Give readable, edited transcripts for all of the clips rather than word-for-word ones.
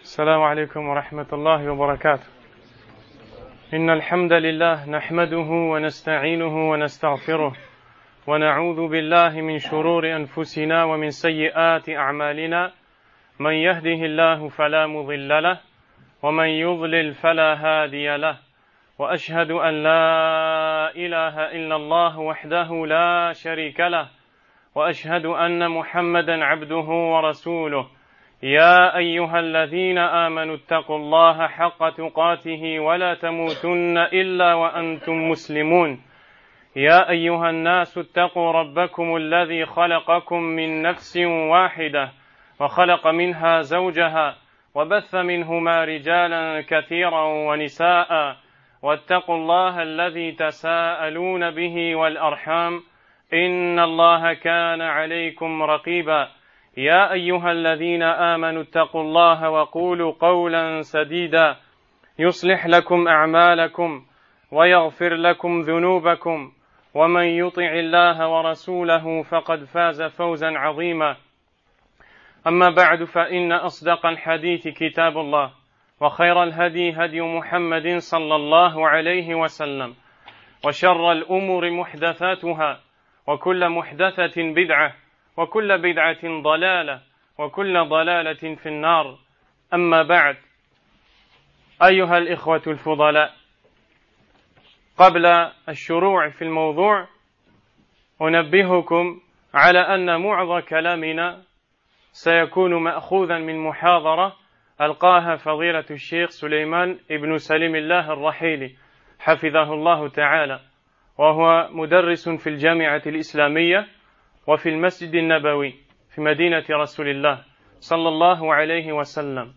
السلام عليكم ورحمة الله وبركاته. إن الحمد لله نحمده ونستعينه ونستغفره ونعوذ بالله من شرور أنفسنا ومن سيئات أعمالنا، من يهده الله فلا مضل له ومن يضلل فلا هادي له، وأشهد أن لا إله إلا الله وحده لا شريك له، وأشهد أن محمدا عبده ورسوله. يا أيها الذين آمنوا اتقوا الله حق تقاته ولا تموتن إلا وأنتم مسلمون. يا أيها الناس اتقوا ربكم الذي خلقكم من نفس واحدة وخلق منها زوجها وبث منهما رجالا كثيرا ونساء، واتقوا الله الذي تساءلون به والأرحام إن الله كان عليكم رقيبا. يا أيها الذين آمنوا اتقوا الله وقولوا قولا سديدا يصلح لكم أعمالكم ويغفر لكم ذنوبكم، ومن يطع الله ورسوله فقد فاز فوزا عظيما. أما بعد، فإن أصدق الحديث كتاب الله، وخير الهدي هدي محمد صلى الله عليه وسلم، وشر الأمور محدثاتها، وكل محدثة بدعة، وكل بدعة ضلالة، وكل ضلالة في النار. أما بعد، أيها الإخوة الفضلاء، قبل الشروع في الموضوع أنبهكم على أن معظم كلامنا سيكون مأخوذا من محاضرة ألقاها فضيلة الشيخ سليمان ابن سليم الله الرحيلي حفظه الله تعالى، وهو مدرس في الجامعة الإسلامية وفي المسجد النبوي في مدينة رسول الله صلى الله عليه وسلم.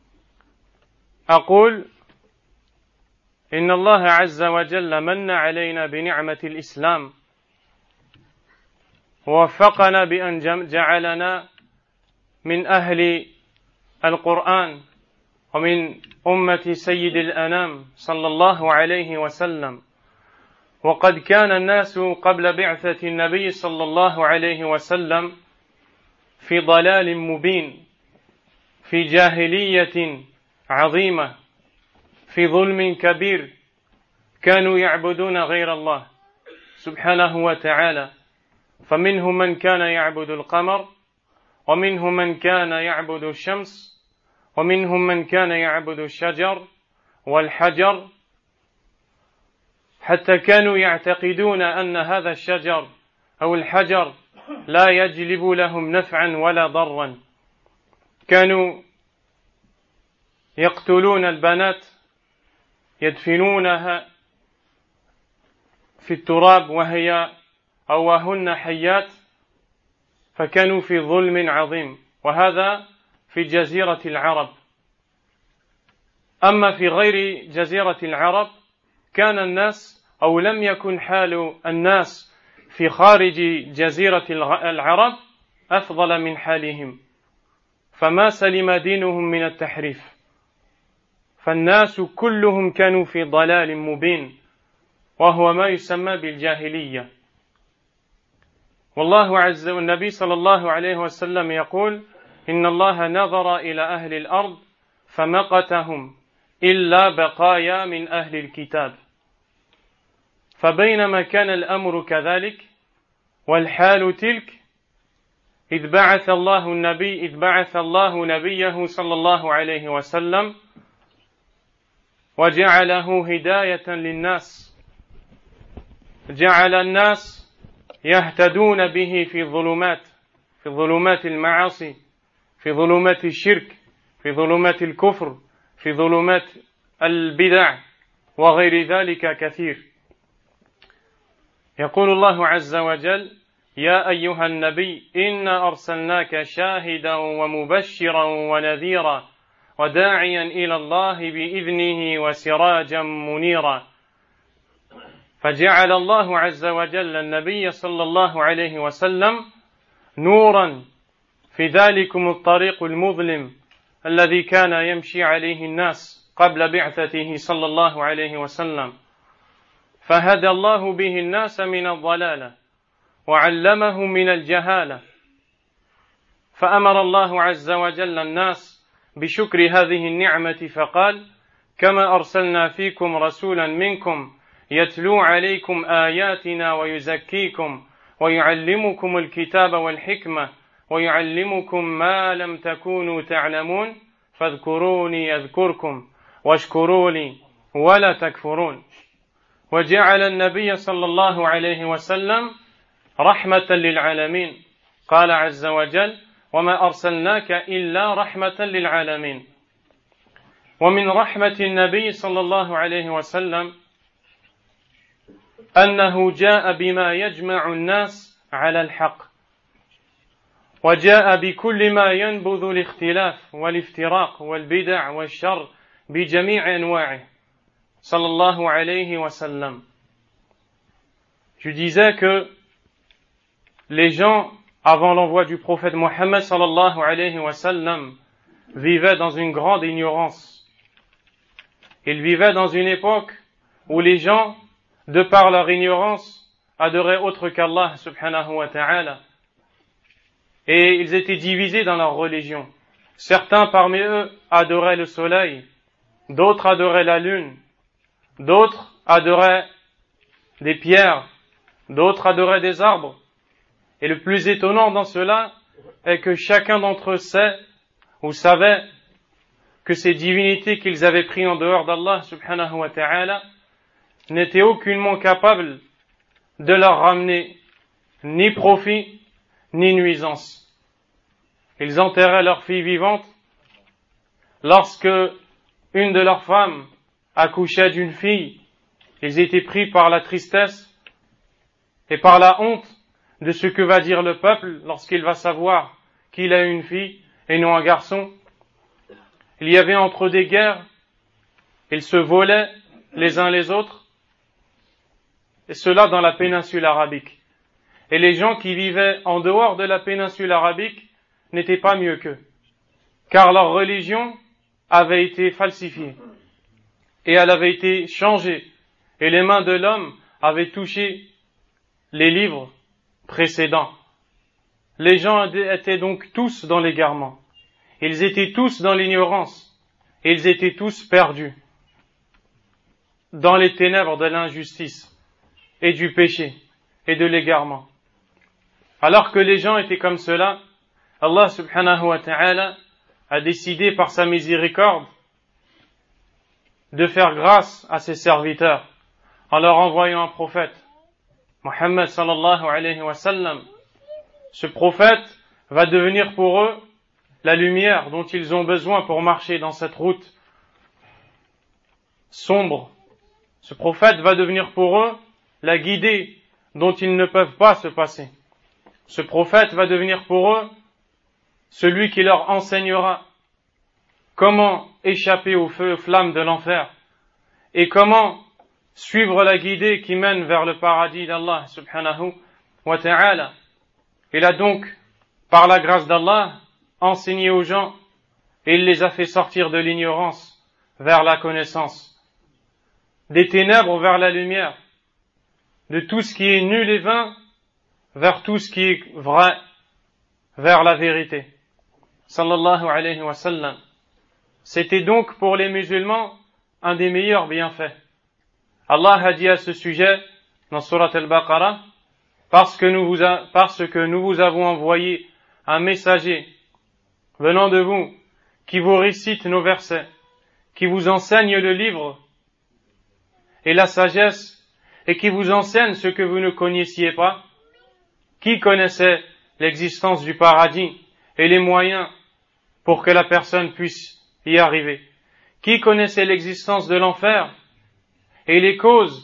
أقول إن الله عز وجل من علينا بنعمة الإسلام، ووفقنا بأن جعلنا من أهل القرآن ومن أمة سيد الأنام صلى الله عليه وسلم. وقد كان الناس قبل بعثة النبي صلى الله عليه وسلم في ضلال مبين، في جاهلية عظيمة، في ظلم كبير، كانوا يعبدون غير الله سبحانه وتعالى. فمنهم من كان يعبد القمر، ومنهم من كان يعبد الشمس، ومنهم من كان يعبد الشجر والحجر، حتى كانوا يعتقدون أن هذا الشجر أو الحجر لا يجلب لهم نفعا ولا ضرا. كانوا يقتلون البنات، يدفنونها في التراب وهن حيات، فكانوا في ظلم عظيم، وهذا في جزيرة العرب. أما في غير جزيرة العرب كان الناس، أو لم يكن حال الناس في خارج جزيرة العرب أفضل من حالهم، فما سلم دينهم من التحريف، فالناس كلهم كانوا في ضلال مبين، وهو ما يسمى بالجاهلية. والله عز وجل، النبي صلى الله عليه وسلم يقول: إن الله نظر إلى أهل الأرض فمقتهم إلا بقايا من أهل الكتاب. فبينما كان الأمر كذلك والحال تلك، إذ بعث الله نبيه صلى الله عليه وسلم وجعله هداية للناس، جعل الناس يهتدون به في ظلمات المعاصي، في ظلمات الشرك، في ظلمات الكفر، في ظلمات البدع وغير ذلك كثير. يقول الله عز وجل: يا أيها النبي إنا أرسلناك شاهدا ومبشرا ونذيرا وداعيا إلى الله بإذنه وسراجا منيرا. فجعل الله عز وجل النبي صلى الله عليه وسلم نورا في ذلكم الطريق المظلم الذي كان يمشي عليه الناس قبل بعثته صلى الله عليه وسلم، فهدى الله به الناس من الضلالة وعلمهم من الجهالة. فأمر الله عز وجل الناس بشكر هذه النعمة فقال كما أرسلنا فيكم رسولا منكم يتلو عليكم آياتنا ويزكيكم ويعلمكم الكتاب والحكمة ويعلمكم ما لم تكونوا تعلمون فاذكروني أذكركم واشكروا لي ولا تكفرون وجعل النبي صلى الله عليه وسلم رحمة للعالمين قال عز وجل وما أرسلناك إلا رحمة للعالمين ومن رحمة النبي صلى الله عليه وسلم أنه جاء بما يجمع الناس على الحق وجاء بكل ما ينبذ الاختلاف والافتراق والبدع والشر بجميع أنواعه صلى الله عليه وسلم. Je disais que les gens avant l'envoi du prophète Mohammed sallallahu alayhi wa sallam vivaient dans une grande ignorance. Ils vivaient dans une époque où les gens, de par leur ignorance, adoraient autre qu'Allah subhanahu wa ta'ala. Et ils étaient divisés dans leur religion. Certains parmi eux adoraient le soleil, d'autres adoraient la lune, d'autres adoraient des pierres, d'autres adoraient des arbres. Et le plus étonnant dans cela est que chacun d'entre eux sait ou savait que ces divinités qu'ils avaient prises en dehors d'Allah subhanahu wa ta'ala n'étaient aucunement capables de leur ramener ni profit ni nuisance. Ils enterraient leur fille vivante lorsque une de leurs femmes accouchait d'une fille. Ils étaient pris par la tristesse et par la honte de ce que va dire le peuple lorsqu'il va savoir qu'il a une fille et non un garçon. Il y avait entre eux des guerres, ils se volaient les uns les autres, et cela dans la péninsule arabique. Et les gens qui vivaient en dehors de la péninsule arabique n'étaient pas mieux qu'eux, car leur religion avait été falsifiée, et elle avait été changée, et les mains de l'homme avaient touché les livres précédents. Les gens étaient donc tous dans l'égarement, ils étaient tous dans l'ignorance, et ils étaient tous perdus dans les ténèbres de l'injustice et du péché et de l'égarement. Alors que les gens étaient comme cela, Allah subhanahu wa ta'ala a décidé par sa miséricorde de faire grâce à ses serviteurs en leur envoyant un prophète, Muhammad sallallahu alayhi wa sallam. Ce prophète va devenir pour eux la lumière dont ils ont besoin pour marcher dans cette route sombre. Ce prophète va devenir pour eux la guidée dont ils ne peuvent pas se passer. Ce prophète va devenir pour eux celui qui leur enseignera comment échapper au feu et aux flammes de l'enfer et comment suivre la guidée qui mène vers le paradis d'Allah subhanahu wa ta'ala. Il a donc, par la grâce d'Allah, enseigné aux gens et il les a fait sortir de l'ignorance vers la connaissance, des ténèbres vers la lumière, de tout ce qui est nul et vain vers tout ce qui est vrai, vers la vérité. Sallallahu alayhi wa sallam. C'était donc pour les musulmans un des meilleurs bienfaits. Allah a dit à ce sujet dans Surat al-Baqarah, parce que nous vous avons envoyé un messager venant de vous, qui vous récite nos versets, qui vous enseigne le livre et la sagesse, et qui vous enseigne ce que vous ne connaissiez pas. Qui connaissait l'existence du paradis et les moyens pour que la personne puisse y arriver? Qui connaissait l'existence de l'enfer et les causes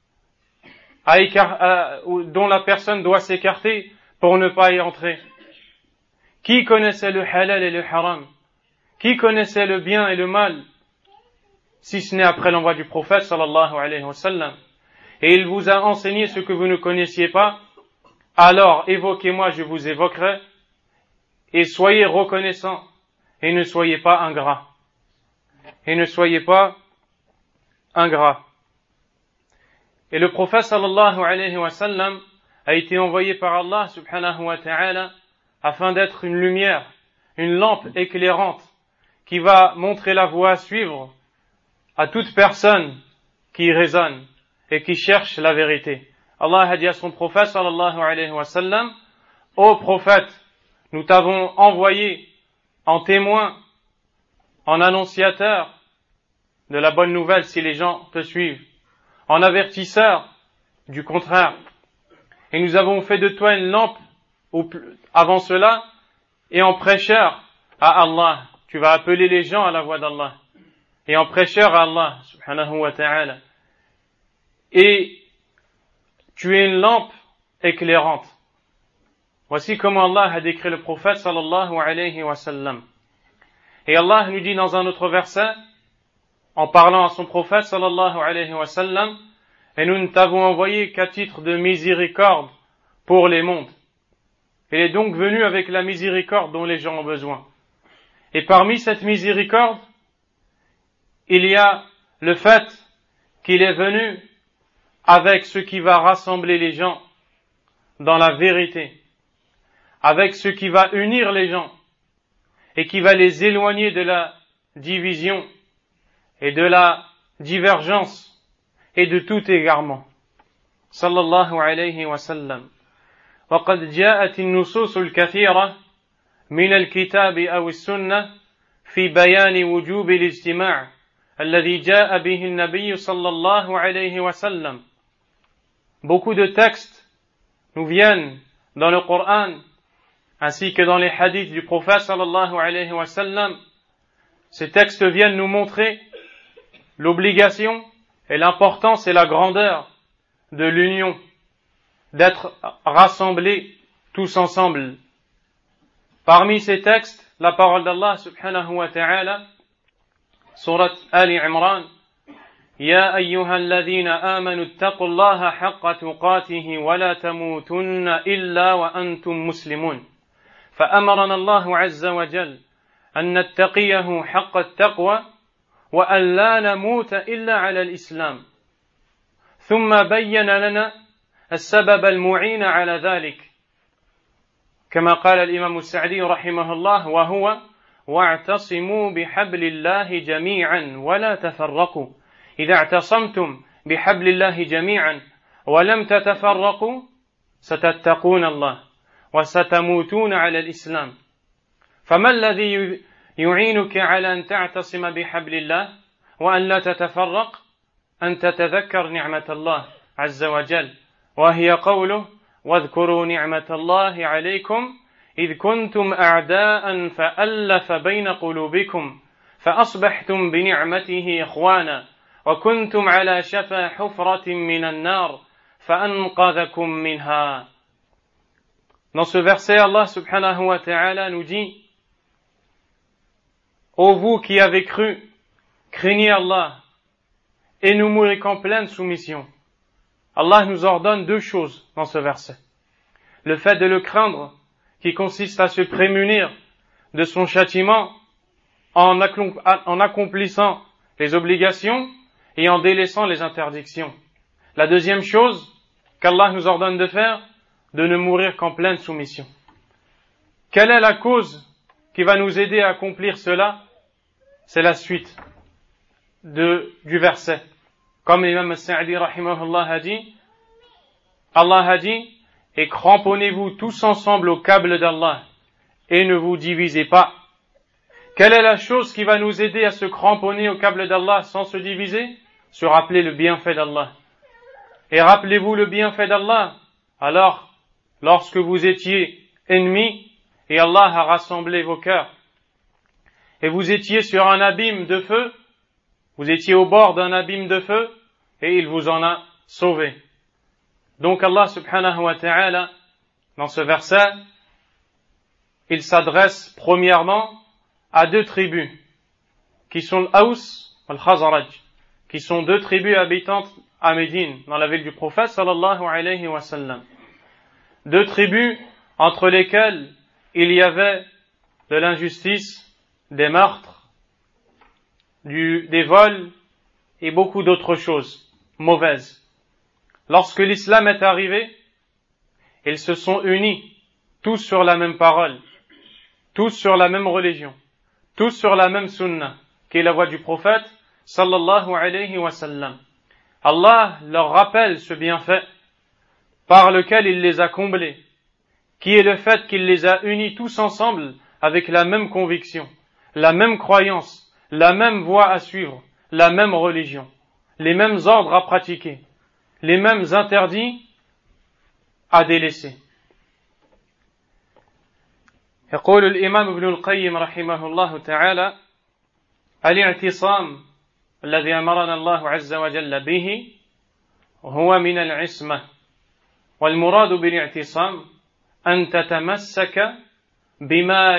dont la personne doit s'écarter pour ne pas y entrer? Qui connaissait le halal et le haram? Qui connaissait le bien et le mal? Si ce n'est après l'envoi du prophète sallallahu alayhi wa sallam. Et il vous a enseigné ce que vous ne connaissiez pas. Alors évoquez-moi, je vous évoquerai, et soyez reconnaissants, et ne soyez pas ingrats. Et ne soyez pas ingrats. Et le prophète sallallahu alayhi wa sallam a été envoyé par Allah subhanahu wa ta'ala afin d'être une lumière, une lampe éclairante, qui va montrer la voie à suivre à toute personne qui raisonne et qui cherche la vérité. Allah a dit à son prophète sallallahu alayhi wa sallam: Ô prophète, nous t'avons envoyé en témoin, en annonciateur de la bonne nouvelle si les gens te suivent, en avertisseur du contraire. Et nous avons fait de toi une lampe avant cela et en prêcheur à Allah. Tu vas appeler les gens à la voie d'Allah. Et en prêcheur à Allah subhanahu wa ta'ala. Et tu es une lampe éclairante. Voici comment Allah a décrit le prophète sallallahu alayhi wa sallam. Et Allah nous dit dans un autre verset, en parlant à son prophète sallallahu alayhi wa sallam, et nous ne t'avons envoyé qu'à titre de miséricorde pour les mondes. Il est donc venu avec la miséricorde dont les gens ont besoin. Et parmi cette miséricorde, il y a le fait qu'il est venu avec ce qui va rassembler les gens dans la vérité, avec ce qui va unir les gens et qui va les éloigner de la division et de la divergence et de tout égarement. Sallallahu alayhi wa sallam. وقد جاءت النصوص الكثيرة من الكتاب أو السنة في بيان وجوب الاجتماع الذي جاء به النبي صلى الله عليه وسلم. Beaucoup de textes nous viennent dans le Coran ainsi que dans les hadiths du prophète sallallahu alayhi wa sallam. Ces textes viennent nous montrer l'obligation et l'importance et la grandeur de l'union, d'être rassemblés tous ensemble. Parmi ces textes, la parole d'Allah subhanahu wa ta'ala, surat Ali Imran, يا أيها الذين آمنوا اتقوا الله حق تقاته ولا تموتن إلا وأنتم مسلمون. فأمرنا الله عز وجل أن نتقيه حق التقوى وأن لا نموت إلا على الإسلام. ثم بين لنا السبب المعين على ذلك كما قال الإمام السعدي رحمه الله وهو واعتصموا بحبل الله جميعا ولا تفرقوا. إذا اعتصمتم بحبل الله جميعا ولم تتفرقوا ستتقون الله وستموتون على الإسلام. فما الذي يعينك على أن تعتصم بحبل الله وأن لا تتفرق؟ أن تتذكر نعمة الله عز وجل وهي قوله واذكروا نعمة الله عليكم إذ كنتم أعداء فألف بين قلوبكم فأصبحتم بنعمته إخوانا وكنتم على شفا حفرة من النار فأنقذكم منها. Dans ce verset, Allah subhanahu wa ta'ala nous dit: Ô vous qui avez cru, craignez Allah et ne mourrez qu'en pleine soumission. Allah nous ordonne deux choses dans ce verset. Le fait de le craindre, qui consiste à se prémunir de son châtiment en accomplissant les obligations et en délaissant les interdictions. La deuxième chose qu'Allah nous ordonne de faire, de ne mourir qu'en pleine soumission. Quelle est la cause qui va nous aider à accomplir cela? C'est la suite du verset. Comme l'imam Sa'di rahimahullah a dit, Allah a dit: et cramponnez-vous tous ensemble au câble d'Allah et ne vous divisez pas. Quelle est la chose qui va nous aider à se cramponner au câble d'Allah sans se diviser? Se rappeler le bienfait d'Allah. Et rappelez-vous le bienfait d'Allah. Alors, lorsque vous étiez ennemis et Allah a rassemblé vos cœurs, et vous étiez sur un abîme de feu, vous étiez au bord d'un abîme de feu, et il vous en a sauvé. Donc Allah subhanahu wa ta'ala, dans ce verset, il s'adresse premièrement à deux tribus, qui sont l'Aous et le Khazraj, qui sont deux tribus habitantes à Médine, dans la ville du prophète sallallahu alayhi wa sallam. Deux tribus entre lesquelles il y avait de l'injustice, des meurtres, des vols et beaucoup d'autres choses mauvaises. Lorsque l'islam est arrivé, ils se sont unis, tous sur la même parole, tous sur la même religion, tous sur la même sunna, qui est la voie du prophète, sallallahu alayhi wa sallam. Allah leur rappelle ce bienfait par lequel il les a comblés, qui est le fait qu'il les a unis tous ensemble avec la même conviction, la même croyance, la même voie à suivre, la même religion, les mêmes ordres à pratiquer, les mêmes interdits à délaisser. يقول الإمام ابن القيم رحمه الله تعالى: الاعتصام الذي أمرنا الله عز وجل به هو من العصمة، والمراد بالاعتصام أن تتمسك بما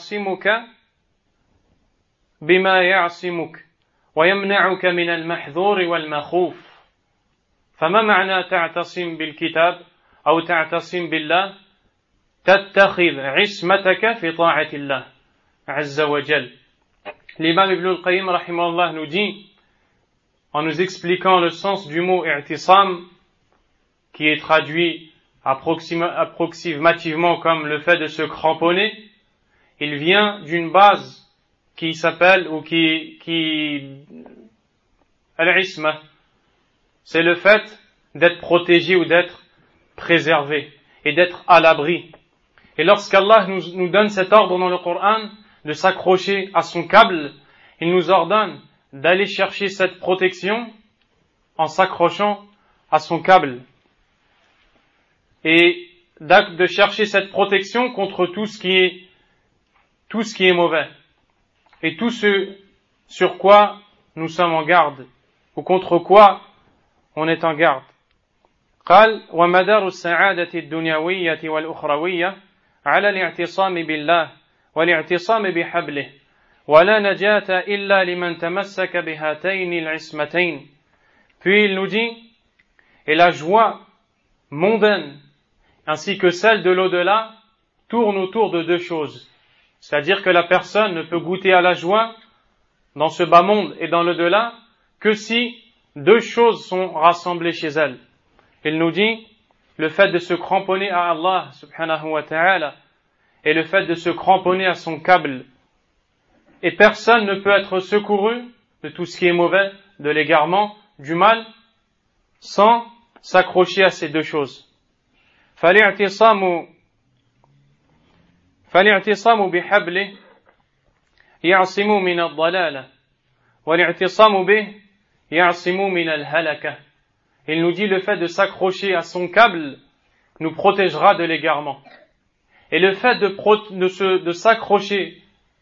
يعصمك ويمنعك من المحذور والمخوف. فما معنى تعتصم بالكتاب أو تعتصم بالله؟ تتخذ عصمتك في طاعة الله عز وجل. L'imam Ibn al-Qayyim rahimahullah nous dit, en nous expliquant le sens du mot i'tisam, qui est traduit approximativement comme le fait de se cramponner, il vient d'une base qui s'appelle, ou qui al-isma, c'est le fait d'être protégé ou d'être préservé et d'être à l'abri. Et lorsqu'Allah nous donne cet ordre dans le Coran de s'accrocher à son câble, il nous ordonne d'aller chercher cette protection en s'accrochant à son câble et de chercher cette protection contre tout ce qui est mauvais et tout ce sur quoi nous sommes en garde ou contre quoi on est en garde. قال ومدار السعادة الدنيوية والأخروية على الاعتصام بالله والاعتصام بحبله ولا نجاة إلا لمن تمسك بهاتين العصمتين. Puis il nous dit, et la joie mondaine ainsi que celle de l'au-delà tourne autour de deux choses. C'est-à-dire que la personne ne peut goûter à la joie dans ce bas monde et dans l'au-delà que si deux choses sont rassemblées chez elle. Il nous dit le fait de se cramponner à Allah subhanahu wa ta'ala et le fait de se cramponner à son câble. Et personne ne peut être secouru de tout ce qui est mauvais, de l'égarement, du mal, sans s'accrocher à ces deux choses. فالاعتصام بحبله يعصم من الضلالة والاعتصام به يعصم من الهلكة. Il nous dit le fait de s'accrocher à son câble nous protégera de l'égarement. Et le fait de s'accrocher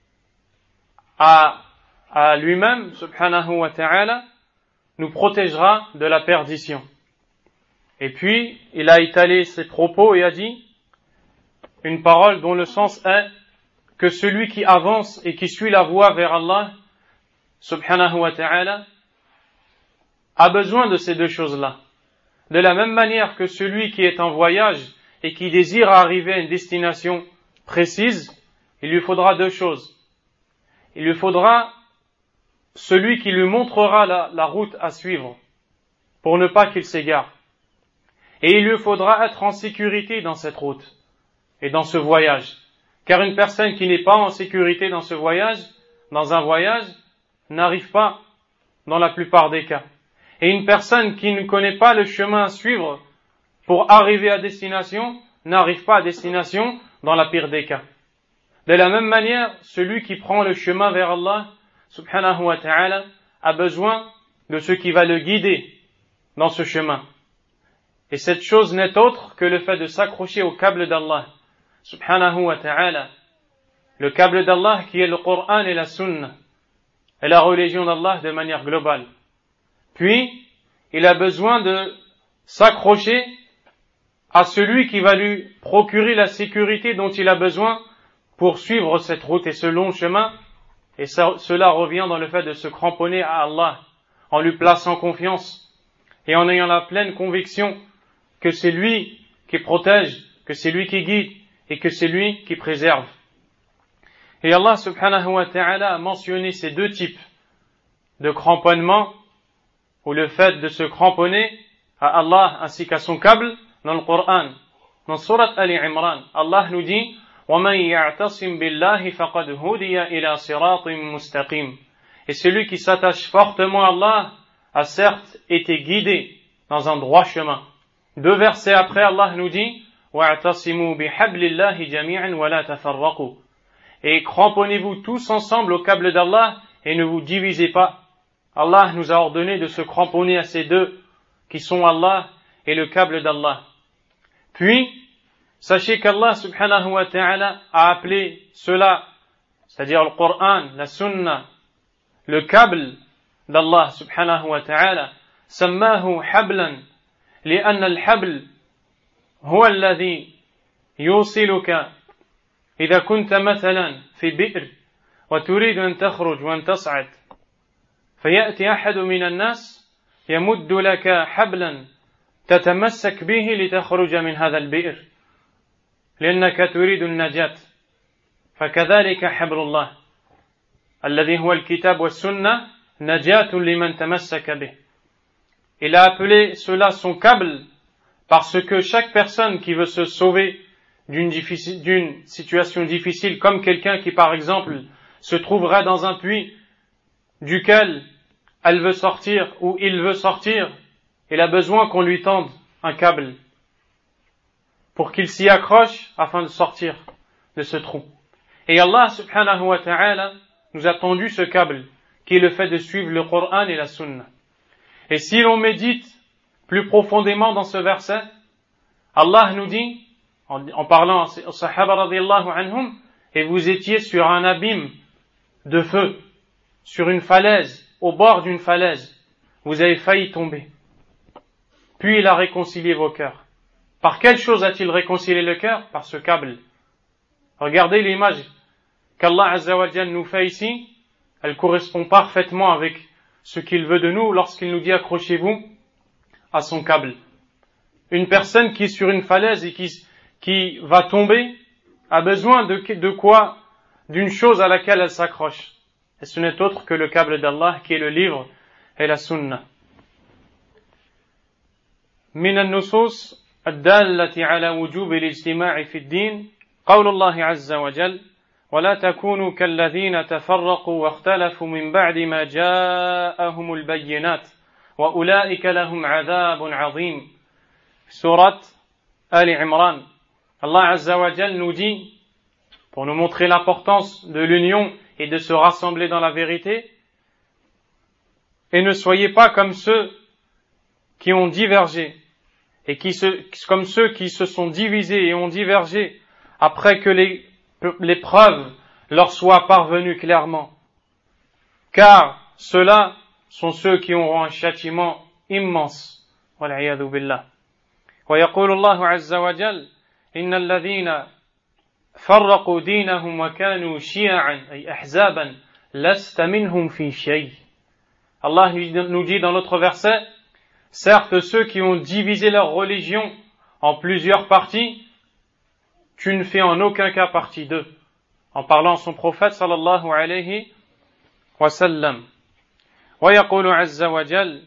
à lui-même, subhanahu wa ta'ala, nous protégera de la perdition. Et puis, il a étalé ses propos et a dit une parole dont le sens est que celui qui avance et qui suit la voie vers Allah, subhanahu wa ta'ala, a besoin de ces deux choses-là. De la même manière que celui qui est en voyage et qui désire arriver à une destination précise, il lui faudra deux choses. Il lui faudra celui qui lui montrera la route à suivre pour ne pas qu'il s'égare. Et il lui faudra être en sécurité dans cette route et dans ce voyage. Car une personne qui n'est pas en sécurité dans un voyage, n'arrive pas dans la plupart des cas. Et une personne qui ne connaît pas le chemin à suivre pour arriver à destination, n'arrive pas à destination dans la pire des cas. De la même manière, celui qui prend le chemin vers Allah, subhanahu wa ta'ala, a besoin de ce qui va le guider dans ce chemin. Et cette chose n'est autre que le fait de s'accrocher au câble d'Allah, subhanahu wa ta'ala. Le câble d'Allah qui est le Coran et la Sunna, et la religion d'Allah de manière globale. Puis, il a besoin de s'accrocher à celui qui va lui procurer la sécurité dont il a besoin pour suivre cette route et ce long chemin. Et cela revient dans le fait de se cramponner à Allah, en lui plaçant confiance et en ayant la pleine conviction que c'est lui qui protège, que c'est lui qui guide et que c'est lui qui préserve. Et Allah subhanahu wa ta'ala a mentionné ces deux types de cramponnement, ou le fait de se cramponner à Allah ainsi qu'à son câble dans le Coran. Dans Surat Ali Imran, Allah nous dit وَمَنْ يَعْتَصِمْ بِاللَّهِ فَقَدْ هُدِيَ إِلَى صِرَاطٍ مُسْتَقِيمٍ. Et celui qui s'attache fortement à Allah a certes été guidé dans un droit chemin. 2 versets après, Allah nous dit وَاعْتَصِمُوا بِحَبْلِ اللَّهِ جَمِيعًا وَلَا تَفَرَّقُوا. Et cramponnez-vous tous ensemble au câble d'Allah et ne vous divisez pas. Allah nous a ordonné de se cramponner à ces 2 qui sont Allah et le câble d'Allah. Puis, sachez qu'Allah subhanahu wa ta'ala a appelé cela, c'est-à-dire le Coran, la Sunna, le câble d'Allah subhanahu wa ta'ala, سماه حبلا لأن الحبل هو الذي يوصلك إذا كنت مثلا في بئر وتريد أن تخرج وأن تصعد فيأتي أحد من الناس يمد لك حبلا تتمسك به لتخرج من هذا البئر لأنك تريد النجاة فكذلك حبل الله الذي هو الكتاب والسنة نجاة لمن تمسك به. Il a appelé cela son câble parce que chaque personne qui veut se sauver d'une situation difficile, comme quelqu'un qui par exemple se trouverait dans un puits duquel elle veut sortir ou il veut sortir, il a besoin qu'on lui tende un câble pour qu'il s'y accroche afin de sortir de ce trou. Et Allah subhanahu wa ta'ala nous a tendu ce câble qui est le fait de suivre le Coran et la Sunna. Et si l'on médite plus profondément dans ce verset, Allah nous dit, en parlant aux Sahaba radiyallahu anhum, et vous étiez sur un abîme de feu, sur une falaise, au bord d'une falaise, vous avez failli tomber. Puis il a réconcilié vos cœurs. Par quelle chose a-t-il réconcilié le cœur? Par ce câble. Regardez l'image qu'Allah Azza wa Jal nous fait ici, elle correspond parfaitement avec ce qu'il veut de nous lorsqu'il nous dit accrochez-vous à son câble. Une personne qui est sur une falaise et qui va tomber a besoin de quoi? D'une chose à laquelle elle s'accroche. Et ce n'est autre que le câble d'Allah qui est le livre et la sunna. من النصوص الدالة على وجوب الاجتماع في الدين قول الله عز وجل ولا تكونوا كالذين تفرقوا واختلفوا من بعد ما جاءهم البينات وأولئك لهم عذاب عظيم. Sourate Ali Imran. Allah Azza wa Jal nous dit, pour nous montrer l'importance de l'union et de se rassembler dans la vérité, et ne soyez pas comme ceux qui ont divergé, et comme ceux qui se sont divisés et ont divergé après que les preuves leur soient parvenues clairement. Car ceux-là sont ceux qui auront un châtiment immense. Wal'iyadhu billah. ويقول الله عز وجل إن الذين فرقوا دينهم وكانوا شيعا أي أحزابا لست منهم في شيء. Allah nous dit dans l'autre verset, certes ceux qui ont divisé leur religion en plusieurs parties, tu ne fais en aucun cas partie d'eux. En parlant à son prophète sallallahu alayhi wa sallam. ويقول عز وجل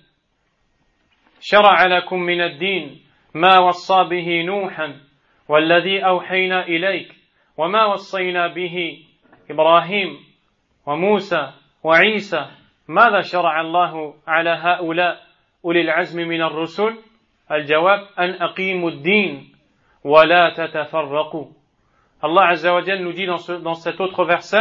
شرع لكم من الدين ما وصى به نوحا والذي أوحينا إليك وما وصينا به إبراهيم وموسى وعيسى ماذا شرع الله على هؤلاء أولي العزم من الرسل الجواب أن أقيموا الدين ولا تتفرقوا. Allah Azza wa Jal nous dit dans cet autre verset,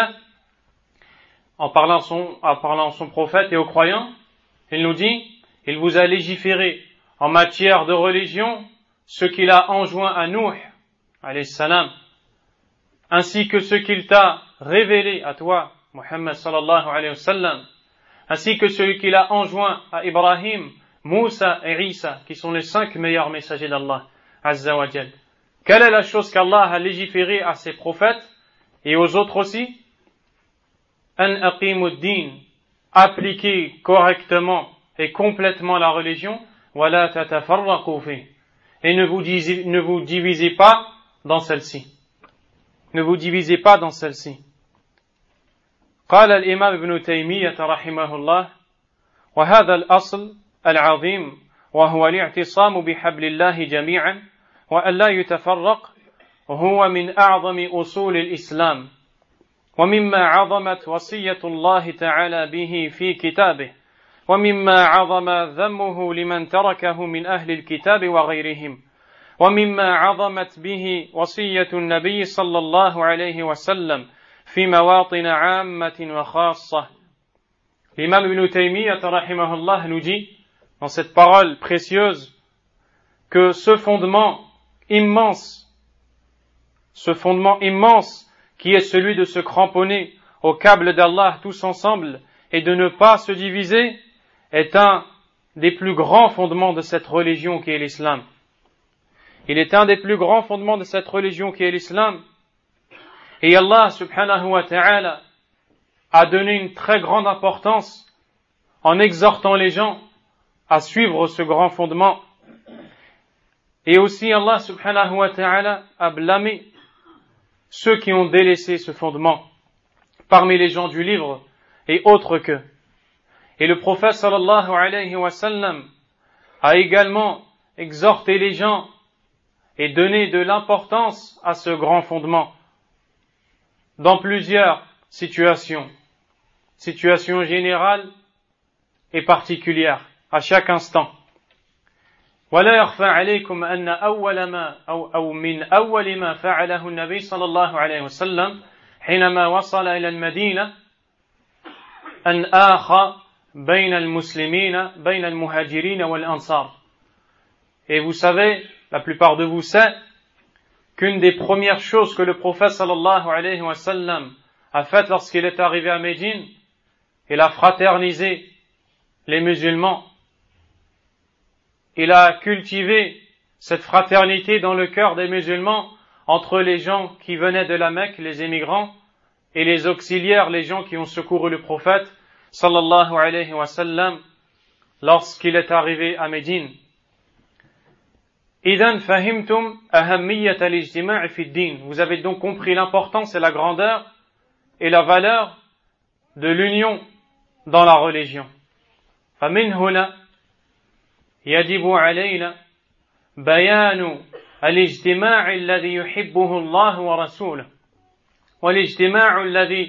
en parlant à son prophète et aux croyants, il nous dit, il vous a légiféré en matière de religion ce qu'il a enjoint à Nuh, alayhi salam, ainsi que ce qu'il t'a révélé à toi, Muhammad sallallahu alayhi wa sallam, ainsi que ce qu'il a enjoint à Ibrahim, Moussa et Isa, qui sont les 5 meilleurs messagers d'Allah Azza wa Jal. Quelle est la chose qu'Allah a légiféré à ses prophètes et aux autres aussi? An aqimu din, appliquer correctement et complètement la religion, wala tatafarraqu fi, et ne vous divisez pas dans celle-ci. Ne vous divisez pas dans celle-ci. قال الإمام ابن تيمية رحمه الله وهذا الأصل العظيم وهو الاعتصام بحبل الله جميعا وأن لا يتفرق هو من أعظم أصول الإسلام ومما عظمت وصية الله تعالى به في كتابه ومما عظم ذمه لمن تركه من أهل الكتاب وغيرهم ومما عظمت به وصية النبي صلى الله عليه وسلم في مواطن عامة وخاصة. L'imam Ibn Taymiyyah rahimahullah nous dit dans cette parole précieuse que ce fondement immense qui est celui de se cramponner au câble d'Allah tous ensemble et de ne pas se diviser est un des plus grands fondements de cette religion qui est l'islam. Il est un des plus grands fondements de cette religion qui est l'islam. Et Allah subhanahu wa ta'ala a donné une très grande importance en exhortant les gens à suivre ce grand fondement. Et aussi Allah subhanahu wa ta'ala a blâmé ceux qui ont délaissé ce fondement parmi les gens du livre et autres qu'eux. Et le prophète sallallahu alayhi wa sallam a également exhorté les gens et donné de l'importance à ce grand fondement dans plusieurs situations générales et particulières à chaque instant. ولا يخفى عليكم أن أول ما أو من أول ما فعله النبي صلى الله عليه وسلم حينما وصل إلى المدينة أن آخى بين المسلمين بين المهاجرين والأنصار. Et vous savez, la plupart de vous sait qu'une des premières choses que le prophète sallallahu alayhi wa sallam a faites lorsqu'il est arrivé à Médine, il a fraternisé les musulmans. Il a cultivé cette fraternité dans le cœur des musulmans entre les gens qui venaient de la Mecque, les émigrants, et les auxiliaires, les gens qui ont secouru le prophète sallallahu alayhi wa sallam lorsqu'il est arrivé à Médine. إذن فهمتم أهمية الاجتماع في الدين. Vous avez donc compris l'importance et la grandeur et la valeur de l'union dans la religion. فمن هنا يجب علينا بيان الاجتماع الذي يحبه الله ورسوله والاجتماع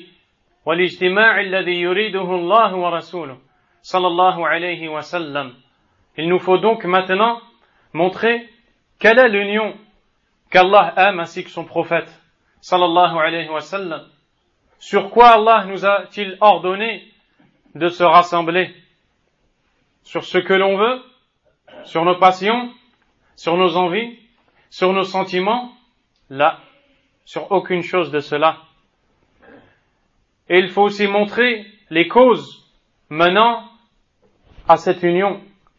الذي يريده الله ورسوله صلى الله عليه وسلم. Il nous faut donc maintenant montrer quelle est l'union qu'Allah aime ainsi que son prophète sallallahu alayhi wa sallam. Sur quoi Allah nous a-t-il ordonné de se rassembler? Sur ce que l'on veut? Sur nos passions? Sur nos envies? Sur nos sentiments? Là, sur aucune chose de cela. Et il faut aussi montrer les causes menant à cette union.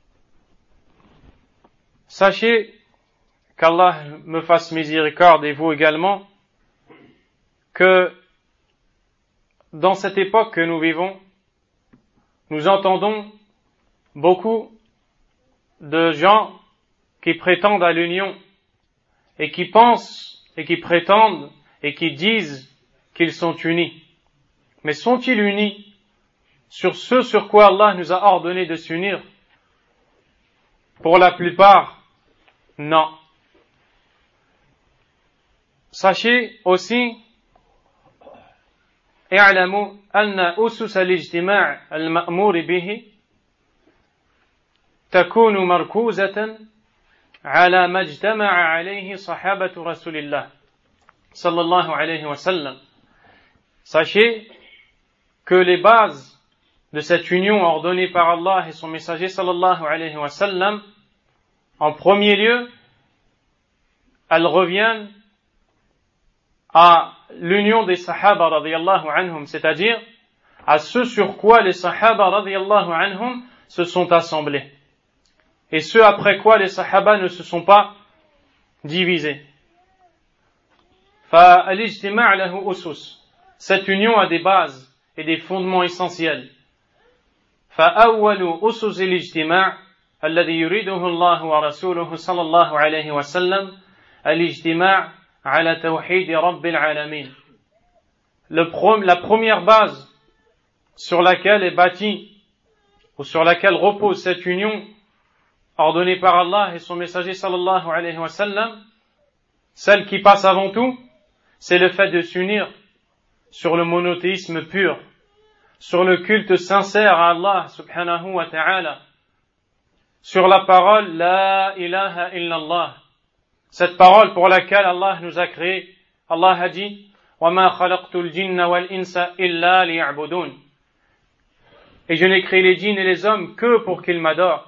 Sachez qu'Allah me fasse miséricorde et vous également, que dans cette époque que nous vivons, nous entendons beaucoup de gens qui prétendent à l'union et qui pensent et qui prétendent et qui disent qu'ils sont unis. Mais sont-ils unis sur ce sur quoi Allah nous a ordonné de s'unir? Pour la plupart, non. Sachez aussi, اعلموا أن أسس الاجتماع المأمور به تكون مركوزة على ما اجتمع عليه صحابة رسول الله صلى الله عليه وسلم. Sachez que les bases de cette union ordonnée par Allah et son messager sallallahu alayhi wa sallam, en premier lieu, elles reviennent à l'union des sahaba radiyallahu anhum, c'est-à-dire à ce sur quoi les sahaba radiyallahu anhum se sont assemblés et ce après quoi les sahaba ne se sont pas divisés. فالاجتماع له أسس. Cette union a des bases et des fondements essentiels. فأول أسس الاجتماع الذي يريده الله ورسوله صلى الله عليه وسلم الاجتماع على توحيد رب العالمين. La première base sur laquelle est bâtie ou sur laquelle repose cette union ordonnée par Allah et son messager sallallahu alayhi wa sallam, celle qui passe avant tout, c'est le fait de s'unir sur le monothéisme pur, sur le culte sincère à Allah subhanahu wa ta'ala, sur la parole La ilaha illallah, cette parole pour laquelle Allah nous a créés. Allah a dit وَمَا خَلَقْتُ الْجِنَّ وَالْإِنسَ إِلَّا لِيَعْبُدُونَ. Et je n'ai créé les djinns et les hommes que pour qu'ils m'adorent.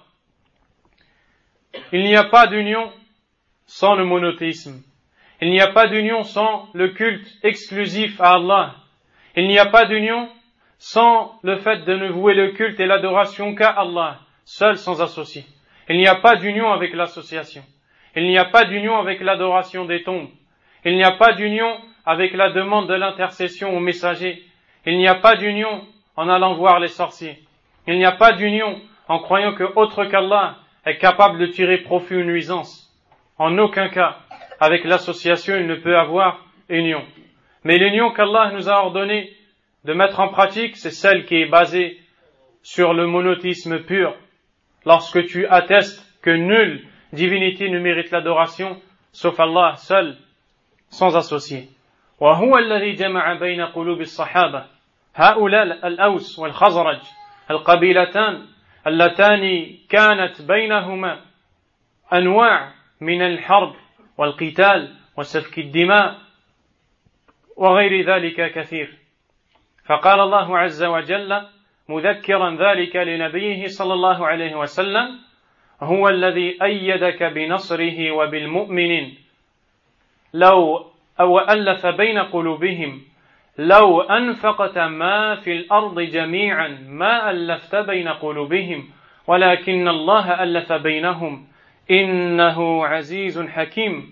Il n'y a pas d'union sans le monothéisme. Il n'y a pas d'union sans le culte exclusif à Allah. Il n'y a pas d'union sans le fait de ne vouer le culte et l'adoration qu'à Allah, seul sans associé. Il n'y a pas d'union avec l'association. Il n'y a pas d'union avec l'adoration des tombes. Il n'y a pas d'union avec la demande de l'intercession aux messagers. Il n'y a pas d'union en allant voir les sorciers. Il n'y a pas d'union en croyant que autre qu'Allah est capable de tirer profit ou nuisance. En aucun cas, avec l'association, il ne peut avoir union. Mais l'union qu'Allah nous a ordonné de mettre en pratique, c'est celle qui est basée sur le monothéisme pur. Lorsque tu attestes que nulle divinité ne mérite l'adoration, sauf Allah seul, sans associé. وهو الذي جمع بين قلوب الصحابة هؤلاء الأوس والخزرج القبيلتان اللتان كانت بينهما أنواع من الحرب والقتال وسفك الدماء وغير ذلك كثير. فقال الله عز وجل مذكرا ذلك لنبيه صلى الله عليه وسلم هو الذي أيدك بنصره وبالمؤمنين لو ألف بين قلوبهم لو أنفقت ما في الأرض جميعا ما ألفت بين قلوبهم ولكن الله ألف بينهم إنه عزيز حكيم.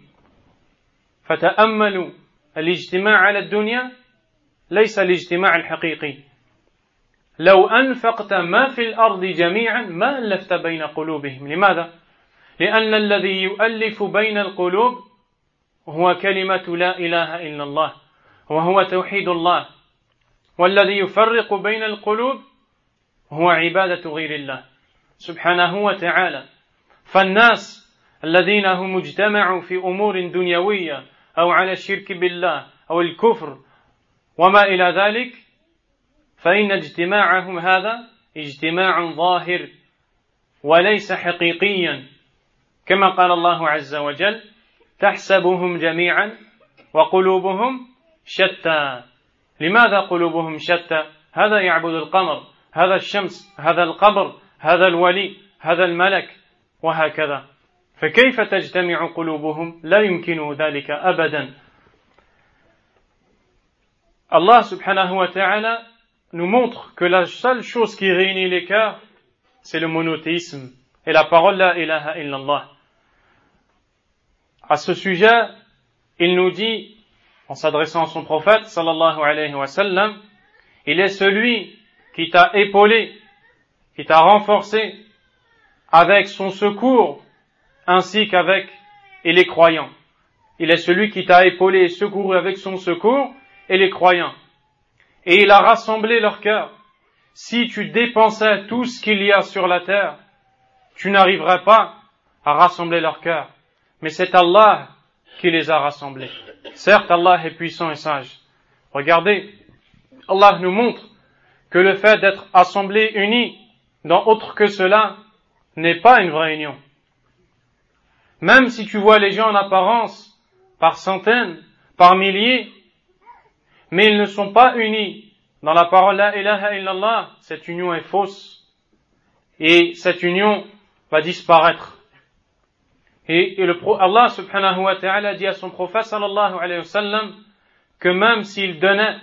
فتأملوا الاجتماع على الدنيا ليس الاجتماع الحقيقي. لو أنفقت ما في الأرض جميعا ما ألفت بين قلوبهم. لماذا؟ لأن الذي يؤلف بين القلوب هو كلمة لا إله إلا الله وهو توحيد الله، والذي يفرق بين القلوب هو عبادة غير الله سبحانه وتعالى. فالناس الذين هم اجتمعوا في أمور دنيوية أو على الشرك بالله أو الكفر وما إلى ذلك فإن اجتماعهم هذا اجتماع ظاهر وليس حقيقيا، كما قال الله عز وجل تحسبهم جميعا وقلوبهم شتى. لماذا قلوبهم شتى؟ هذا يعبد القمر، هذا الشمس، هذا القبر، هذا الولي، هذا الملك وهكذا. فكيف تجتمع قلوبهم؟ لا يمكن ذلك أبدا. Allah subhanahu wa ta'ala nous montre que la seule chose qui réunit les cœurs, c'est le monothéisme et la parole la ilaha illallah. À ce sujet, il nous dit, en s'adressant à son prophète, sallallahu alayhi wa sallam, il est celui qui t'a épaulé, qui t'a renforcé avec son secours, ainsi qu'avec les croyants. Il est celui qui t'a épaulé et secouru avec son secours et les croyants. Et il a rassemblé leur cœur. Si tu dépensais tout ce qu'il y a sur la terre, tu n'arriverais pas à rassembler leur cœur. Mais c'est Allah qui les a rassemblés. Certes, Allah est puissant et sage. Regardez, Allah nous montre que le fait d'être assemblés, unis, dans autre que cela, n'est pas une vraie union. Même si tu vois les gens en apparence, par centaines, par milliers, mais ils ne sont pas unis dans la parole la ilaha illallah, cette union est fausse. Et cette union va disparaître. Et Allah subhanahu wa ta'ala dit à son prophète sallallahu alayhi wa sallam que même s'il donnait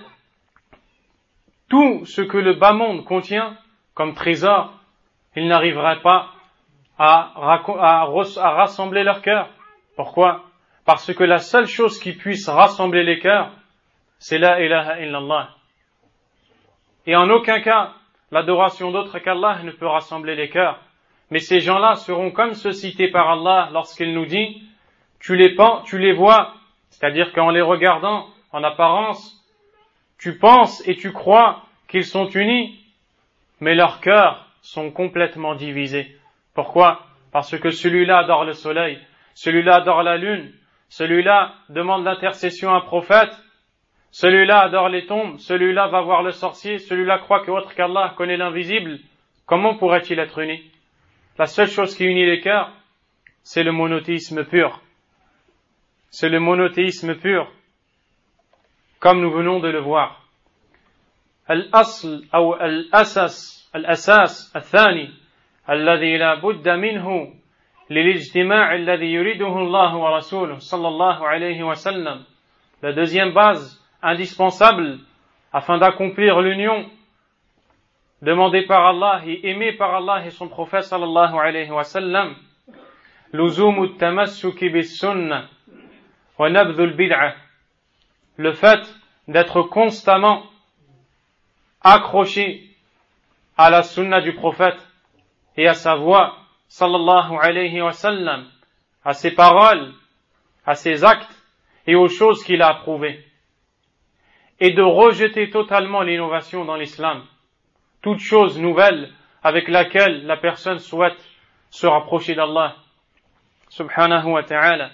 tout ce que le bas monde contient comme trésor, il n'arriverait pas à rassembler leur cœur. Pourquoi? Parce que la seule chose qui puisse rassembler les cœurs, c'est la ilaha illallah. Et en aucun cas, l'adoration d'autre qu'Allah ne peut rassembler les cœurs. Mais ces gens-là seront comme ceux cités par Allah lorsqu'il nous dit, tu les vois, c'est-à-dire qu'en les regardant en apparence, tu penses et tu crois qu'ils sont unis, mais leurs cœurs sont complètement divisés. Pourquoi? Parce que celui-là adore le soleil, celui-là adore la lune, celui-là demande l'intercession à un prophète, celui-là adore les tombes, celui-là va voir le sorcier, celui-là croit que autre qu'Allah connaît l'invisible, comment pourrait-il être uni? La seule chose qui unit les cœurs, c'est le monothéisme pur. C'est le monothéisme pur, comme nous venons de le voir. Al-asl ou al-asas al-thani alladhi la budda minhu للاجتماع الذي يريده الله ورسوله صلى الله عليه وسلم. La deuxième base indispensable afin d'accomplir l'union demandée par Allah et aimée par Allah et son prophète sallallahu alayhi wa sallam, لزوم التمسك بالسنة ونبذ البدعة, le fait d'être constamment accroché à la sunna du prophète et à sa voix sallallahu alayhi wa sallam, à ses paroles, à ses actes et aux choses qu'il a approuvées, et de rejeter totalement l'innovation dans l'islam, toute chose nouvelle avec laquelle la personne souhaite se rapprocher d'Allah subhanahu wa ta'ala.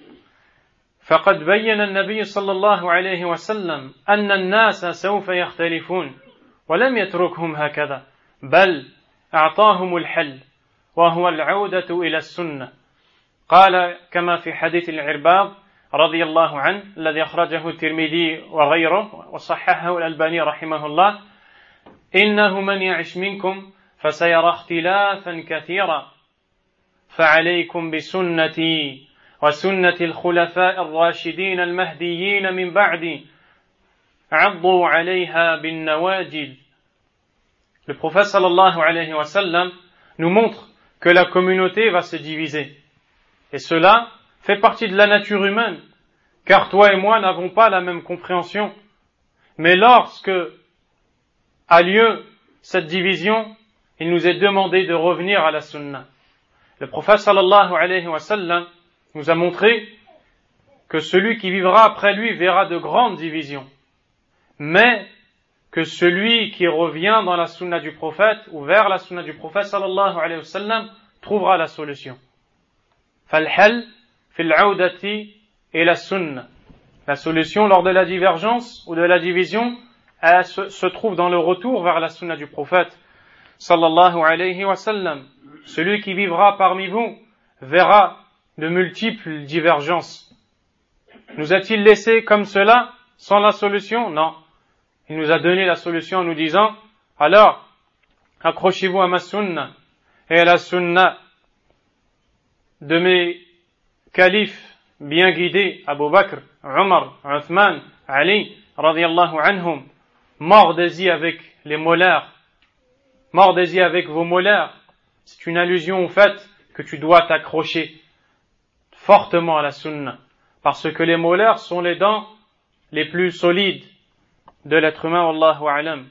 فقد بين النبي صلى الله عليه وسلم أن الناس سوف يختلفون ولم يتركهم هكذا بل أعطاهم الحل وهو العودة إلى السنة. قال كما في حديث العرباض رضي الله عنه الذي أخرجه الترمذي وغيره وصححه الألباني رحمه الله: إنه من يعش منكم فسيرى اختلافا كثيرا فعليكم بسنتي وسنة الخلفاء الراشدين المهديين من بعدي عضوا عليها بالنواجذ. Le prophète sallallahu alayhi wa sallam nous montre que la communauté va se diviser. Et cela fait partie de la nature humaine, car toi et moi n'avons pas la même compréhension. Mais lorsque a lieu cette division, il nous est demandé de revenir à la sunna. Le prophète sallallahu alayhi wa sallam nous a montré que celui qui vivra après lui verra de grandes divisions, mais que celui qui revient dans la sunna du prophète ou vers la sunna du prophète sallallahu alayhi wa sallam trouvera la solution. فالحل في العودة إلى السنة. La solution lors de la divergence ou de la division se trouve dans le retour vers la sunna du prophète sallallahu alayhi wa sallam. Celui qui vivra parmi vous verra de multiples divergences. Nous a-t-il laissé comme cela, sans la solution? Non. Il nous a donné la solution en nous disant: alors, accrochez-vous à ma sunna et à la sunna de mes califes bien guidés, Abu Bakr, Omar, Uthman, Ali, radiyallahu anhum. Mordez-y avec les molaires. Mordez-y avec vos molaires. C'est une allusion au fait que tu dois t'accrocher fortement à la sunna, parce que les molaires sont les dents les plus solides de l'être humain, wallahu a'lam.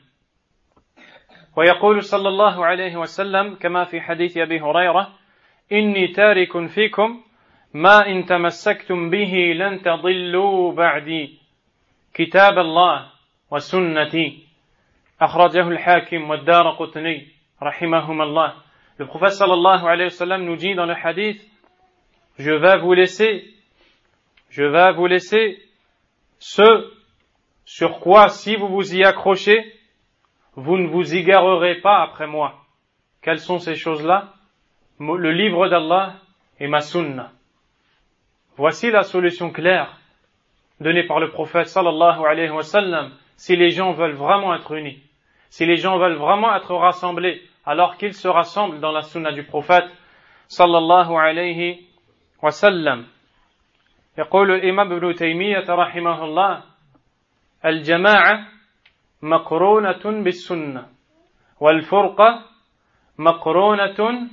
ويقول صلى الله عليه وسلم كما في حديث أبي هريرة: إني تارك فيكم ما إن تمسكتم به لن تضلوا بعدي كتاب الله وسنتي أخرجه الحاكم والدارقطني رحمهما الله. Le prophète sallallahu alayhi wa sallam nous dit dans le hadith: je vais vous laisser ce sur quoi, si vous vous y accrochez, vous ne vous égarerez pas après moi. Quelles sont ces choses-là? Le livre d'Allah et ma sunna. Voici la solution claire donnée par le prophète sallallahu alayhi wa sallam si les gens veulent vraiment être unis, si les gens veulent vraiment être rassemblés, alors qu'ils se rassemblent dans la sunna du prophète sallallahu alayhi wa sallam. يقول الإمام ابن تيمية رحمه الله: الجماعة مقرونة بالسنة والفرقة مقرونة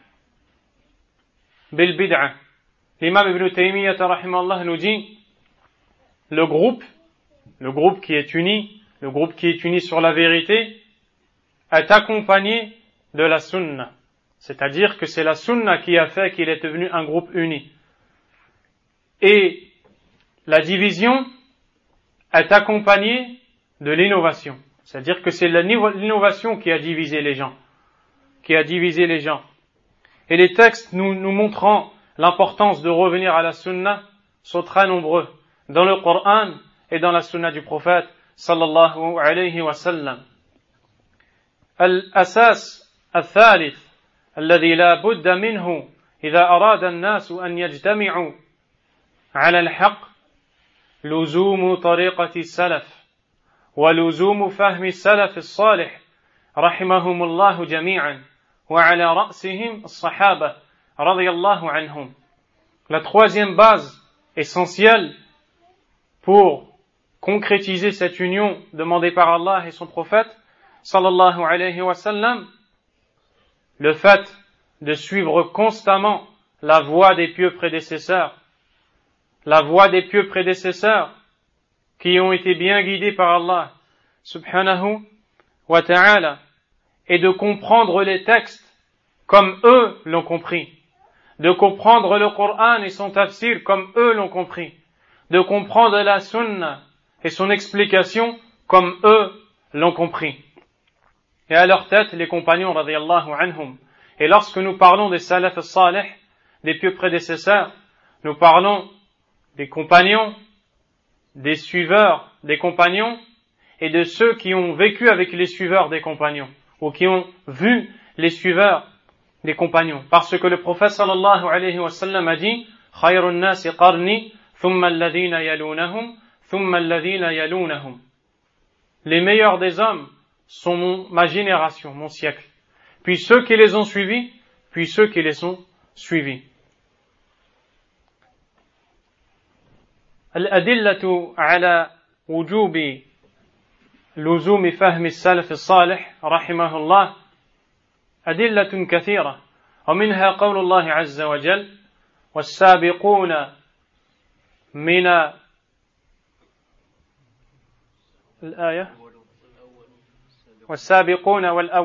بالبدعة. L'imam Ibn Taymiyyah rahimahullah nous dit: le groupe qui est uni, le groupe qui est uni sur la vérité, est accompagné de la sunna. C'est-à-dire que c'est la sunna qui a fait qu'il est devenu un groupe uni. Et la division est accompagnée de l'innovation. C'est-à-dire que c'est l'innovation qui a divisé les gens. Et les textes nous montrant l'importance de revenir à la sunna sont très nombreux dans le Coran et dans la Sunna du prophète sallallahu alayhi wa sallam. الأساس الثالث الذي لا بد منه إذا أراد الناس أن يجتمعوا على الحق لزوم طريقة السلف ولزوم فهم السلف الصالح رحمهم الله جميعا وعلى رأسهم الصحابة رضي الله عنهم. La troisième base essentielle pour concrétiser cette union demandée par Allah et son prophète sallallahu alayhi wa sallam, le fait de suivre constamment la voie des pieux prédécesseurs, la voie des pieux prédécesseurs qui ont été bien guidés par Allah subhanahu wa ta'ala, et de comprendre les textes comme eux l'ont compris, de comprendre le Coran et son tafsir comme eux l'ont compris, de comprendre la sunna et son explication comme eux l'ont compris. Et à leur tête, les compagnons radiyallahu anhum. Et lorsque nous parlons des salaf salih, des pieux prédécesseurs, nous parlons des compagnons, des suiveurs des compagnons et de ceux qui ont vécu avec les suiveurs des compagnons ou qui ont vu les suiveurs des compagnons. Parce que le prophète sallallahu alayhi wa sallam a dit « Khayrun nasi qarni, thumma alladhina yalunahum, thumma alladhina yalunahum » Les meilleurs des hommes sont ma génération, mon siècle. Puis ceux qui les ont suivis, puis ceux qui les ont suivis. الأدلة على وجوب لزوم فهم السلف الصالح رحمه الله أدلة كثيرة ومنها قول الله عز وجل والسابقون من الآية والسابقون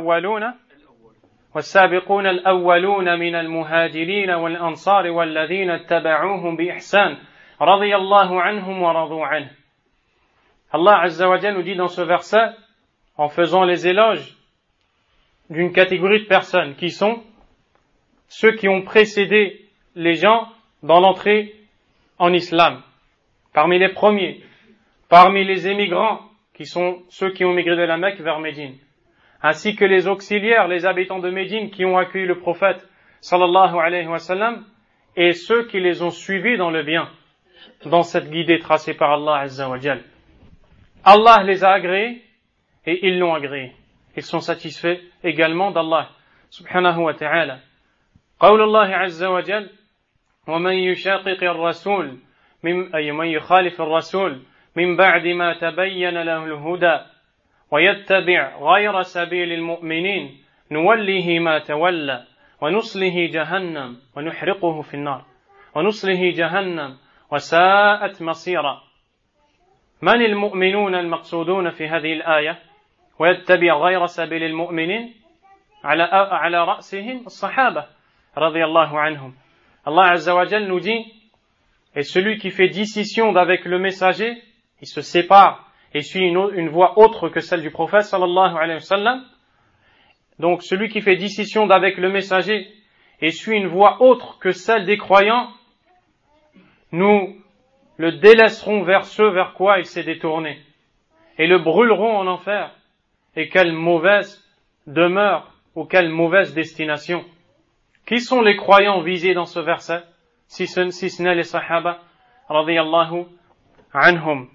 الأولون من المهاجرين والأنصار والذين اتبعوهم بإحسان رضي الله عنهم ورضوا عنه. Allah Azza wa Jal nous dit dans ce verset, en faisant les éloges d'une catégorie de personnes qui sont ceux qui ont précédé les gens dans l'entrée en islam, parmi les premiers, parmi les émigrants qui sont ceux qui ont migré de la Mecque vers Médine, ainsi que les auxiliaires, les habitants de Médine qui ont accueilli le prophète sallallahu alayhi wa sallam, et ceux qui les ont suivis dans le bien, dans cette guidée tracée par Allah Azza wa Jal. Allah les a agréés et ils l'ont agréé. Ils sont satisfaits également d'Allah subhanahu wa ta'ala. قول الله عز وجل ومن يشاقق الرسول من يخالف الرسول من بعد ما تبين له الهدى ويتبع غير سبيل المؤمنين نوله ما تولى ونصله جهنم ونحرقه في النار ونصله جهنم وساءت مصيرا. من المؤمنون المقصودون في هذه الآية ويتبع غير سبيل المؤمنين على رأسهم الصحابة رضي الله عنهم. Allah Azza wa Jal nous dit, et celui qui fait dissension d'avec le messager, il se sépare et suit une voie autre que celle du prophète sallallahu alayhi wa sallam. Donc celui qui fait dissension d'avec le messager et suit une voie autre que celle des croyants, nous le délaisserons vers ceux vers quoi il s'est détourné et le brûlerons en enfer. Et quelle mauvaise demeure ou quelle mauvaise destination. Qui sont les croyants visés dans ce verset, si ce n'est les sahaba radiyallahu anhum.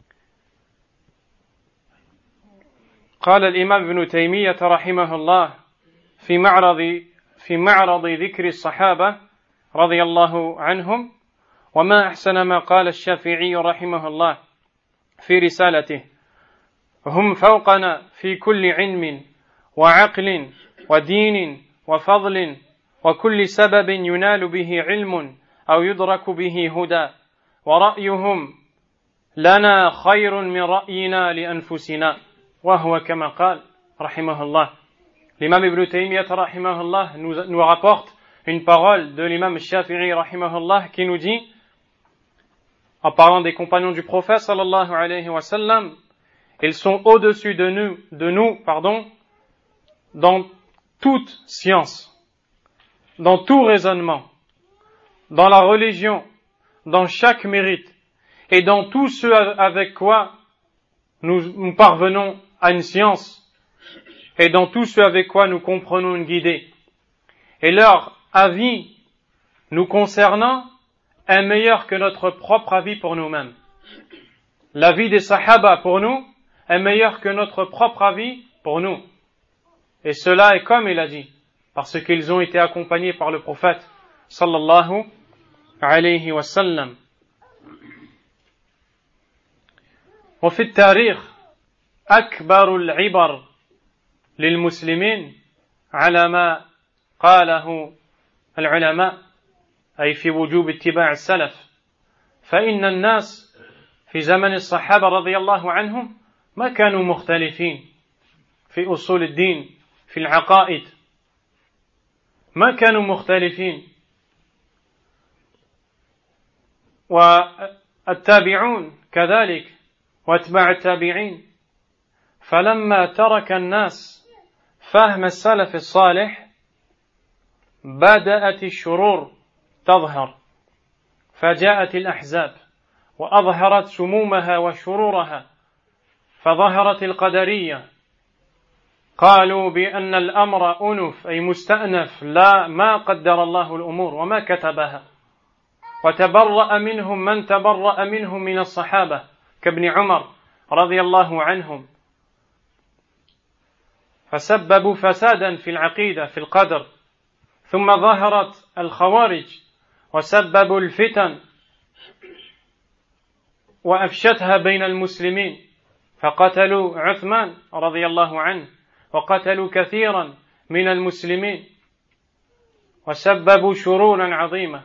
قال الإمام ابن تيمية رحمه الله في معرض ذكر الصحابة رضي الله عنهم وما أحسن ما قال الشافعي رحمه الله في رسالته هم فوقنا في كل علم وعقل ودين وفضل وكل سبب ينال به علم أو يدرك به هدى ورأيهم لنا خير من رأينا لأنفسنا وهو كما قال رحمه الله. L'imam Ibn Taymiyyah rahimahullah nous rapporte une parole de l'imam Shafi'i rahimahullah qui nous dit, en parlant des compagnons du prophète sallallahu alayhi wa sallam, ils sont au-dessus de nous, dans toute science, dans tout raisonnement, dans la religion, dans chaque mérite et dans tout ce avec quoi nous parvenons à une science et dans tout ce avec quoi nous comprenons une guidée. Et leur avis nous concernant est meilleur que notre propre avis pour nous-mêmes. L'avis des Sahaba pour nous est meilleur que notre propre avis pour nous. Et cela est comme il a dit, parce qu'ils ont été accompagnés par le prophète sallallahu alayhi wa sallam. وفي التاريخ أكبر العبر للمسلمين على ما قاله العلماء أي في وجوب اتباع السلف فإن الناس في زمن الصحابة رضي الله عنهم ما كانوا مختلفين في أصول الدين في العقائد ما كانوا مختلفين والتابعون كذلك واتباع التابعين فلما ترك الناس فهم السلف الصالح بدأت الشرور تظهر فجاءت الأحزاب وأظهرت سمومها وشرورها فظهرت القدرية قالوا بأن الأمر أنف أي مستأنف لا ما قدر الله الأمور وما كتبها وتبرأ منهم من تبرأ منهم من الصحابة كابن عمر رضي الله عنهم فسببوا فسادا في العقيدة في القدر ثم ظهرت الخوارج وسببوا الفتن وأفشتها بين المسلمين فقتلوا عثمان رضي الله عنه وقتلوا كثيرا من المسلمين وسببوا شرورا عظيمة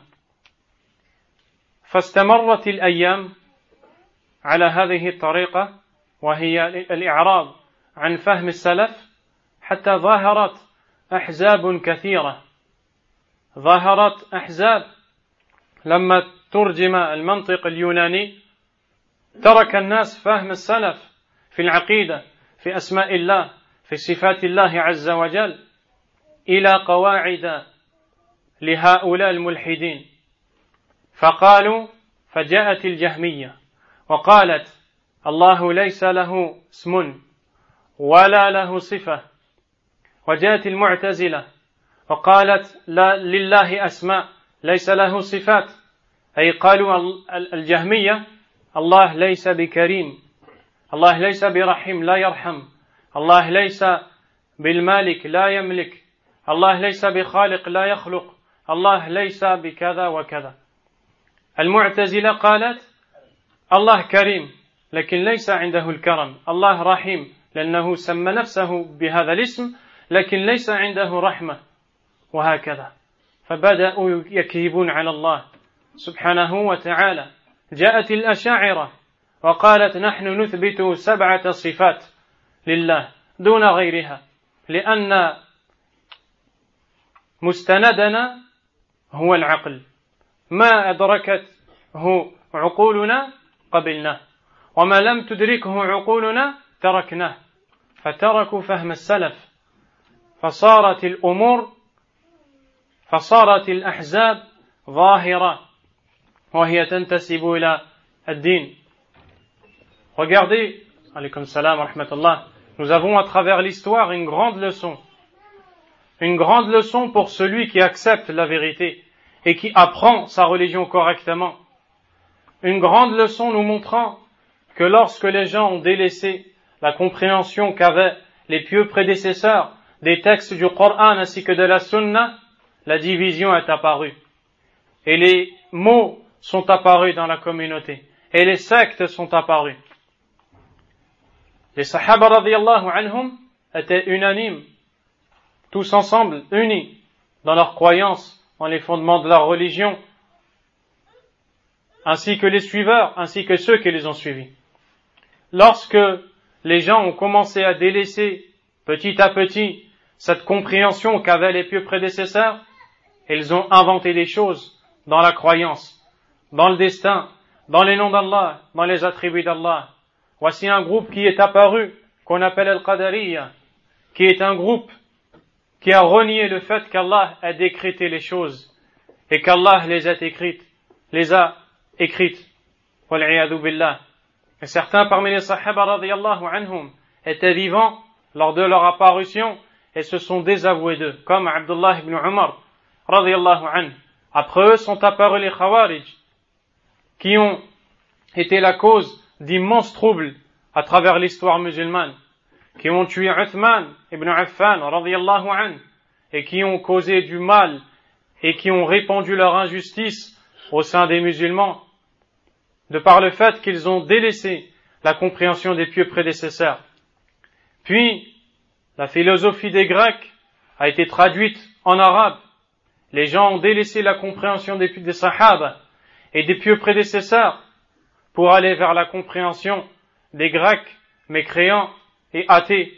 فاستمرت الأيام على هذه الطريقة وهي الإعراض عن فهم السلف حتى ظهرت أحزاب كثيرة ظهرت أحزاب لما ترجم المنطق اليوناني ترك الناس فهم السلف في العقيدة في أسماء الله في صفات الله عز وجل إلى قواعد لهؤلاء الملحدين فقالوا فجاءت الجهمية وقالت الله ليس له اسم ولا له صفة وجاءت المعتزلة وقالت لا لله أسماء ليس له صفات أي قالوا الجهمية الله ليس بكريم الله ليس برحيم لا يرحم الله ليس بالمالك لا يملك الله ليس بخالق لا يخلق الله ليس بكذا وكذا المعتزلة قالت الله كريم لكن ليس عنده الكرم الله رحيم لأنه سمى نفسه بهذا الاسم لكن ليس عنده رحمة وهكذا فبدأوا يكذبون على الله سبحانه وتعالى جاءت الأشاعرة وقالت نحن نثبت 7 صفات لله دون غيرها لأن مستندنا هو العقل ما أدركته عقولنا قبلناه وما لم تدركه عقولنا تركناه فتركوا فهم السلف فصارت الأحزاب ظاهرة وهي تنتسب إلى الدين. Regardez, alaykoum salam wa rahmatullah, nous avons à travers l'histoire une grande leçon pour celui qui accepte la vérité et qui apprend sa religion correctement. Une grande leçon nous montrant que lorsque les gens ont délaissé la compréhension qu'avaient les pieux prédécesseurs des textes du Coran ainsi que de la Sunna, la division est apparue. Et les mots sont apparus dans la communauté. Et les sectes sont apparues. Les Sahaba radiyallahu anhum étaient unanimes, tous ensemble, unis dans leur croyance, dans les fondements de leur religion, ainsi que les suiveurs, ainsi que ceux qui les ont suivis. Lorsque les gens ont commencé à délaisser petit à petit cette compréhension qu'avaient les pieux prédécesseurs, ils ont inventé des choses dans la croyance, dans le destin, dans les noms d'Allah, dans les attributs d'Allah. Voici un groupe qui est apparu, qu'on appelle Al-Qadariyya, qui est un groupe qui a renié le fait qu'Allah a décrété les choses et qu'Allah les a écrites, les a écrites. Wal'iyadu billah. Et certains parmi les sahaba radiyallahu anhum étaient vivants lors de leur apparition et se sont désavoués d'eux, comme Abdullah ibn Umar radiyallahu anhu. Après eux sont apparus les Khawarij, qui ont été la cause d'immenses troubles à travers l'histoire musulmane, qui ont tué Uthman ibn Affan radiyallahu anhu et qui ont causé du mal et qui ont répandu leur injustice au sein des musulmans, de par le fait qu'ils ont délaissé la compréhension des pieux prédécesseurs. Puis, la philosophie des Grecs a été traduite en arabe. Les gens ont délaissé la compréhension des Sahaba et des pieux prédécesseurs pour aller vers la compréhension des Grecs mécréants et athées.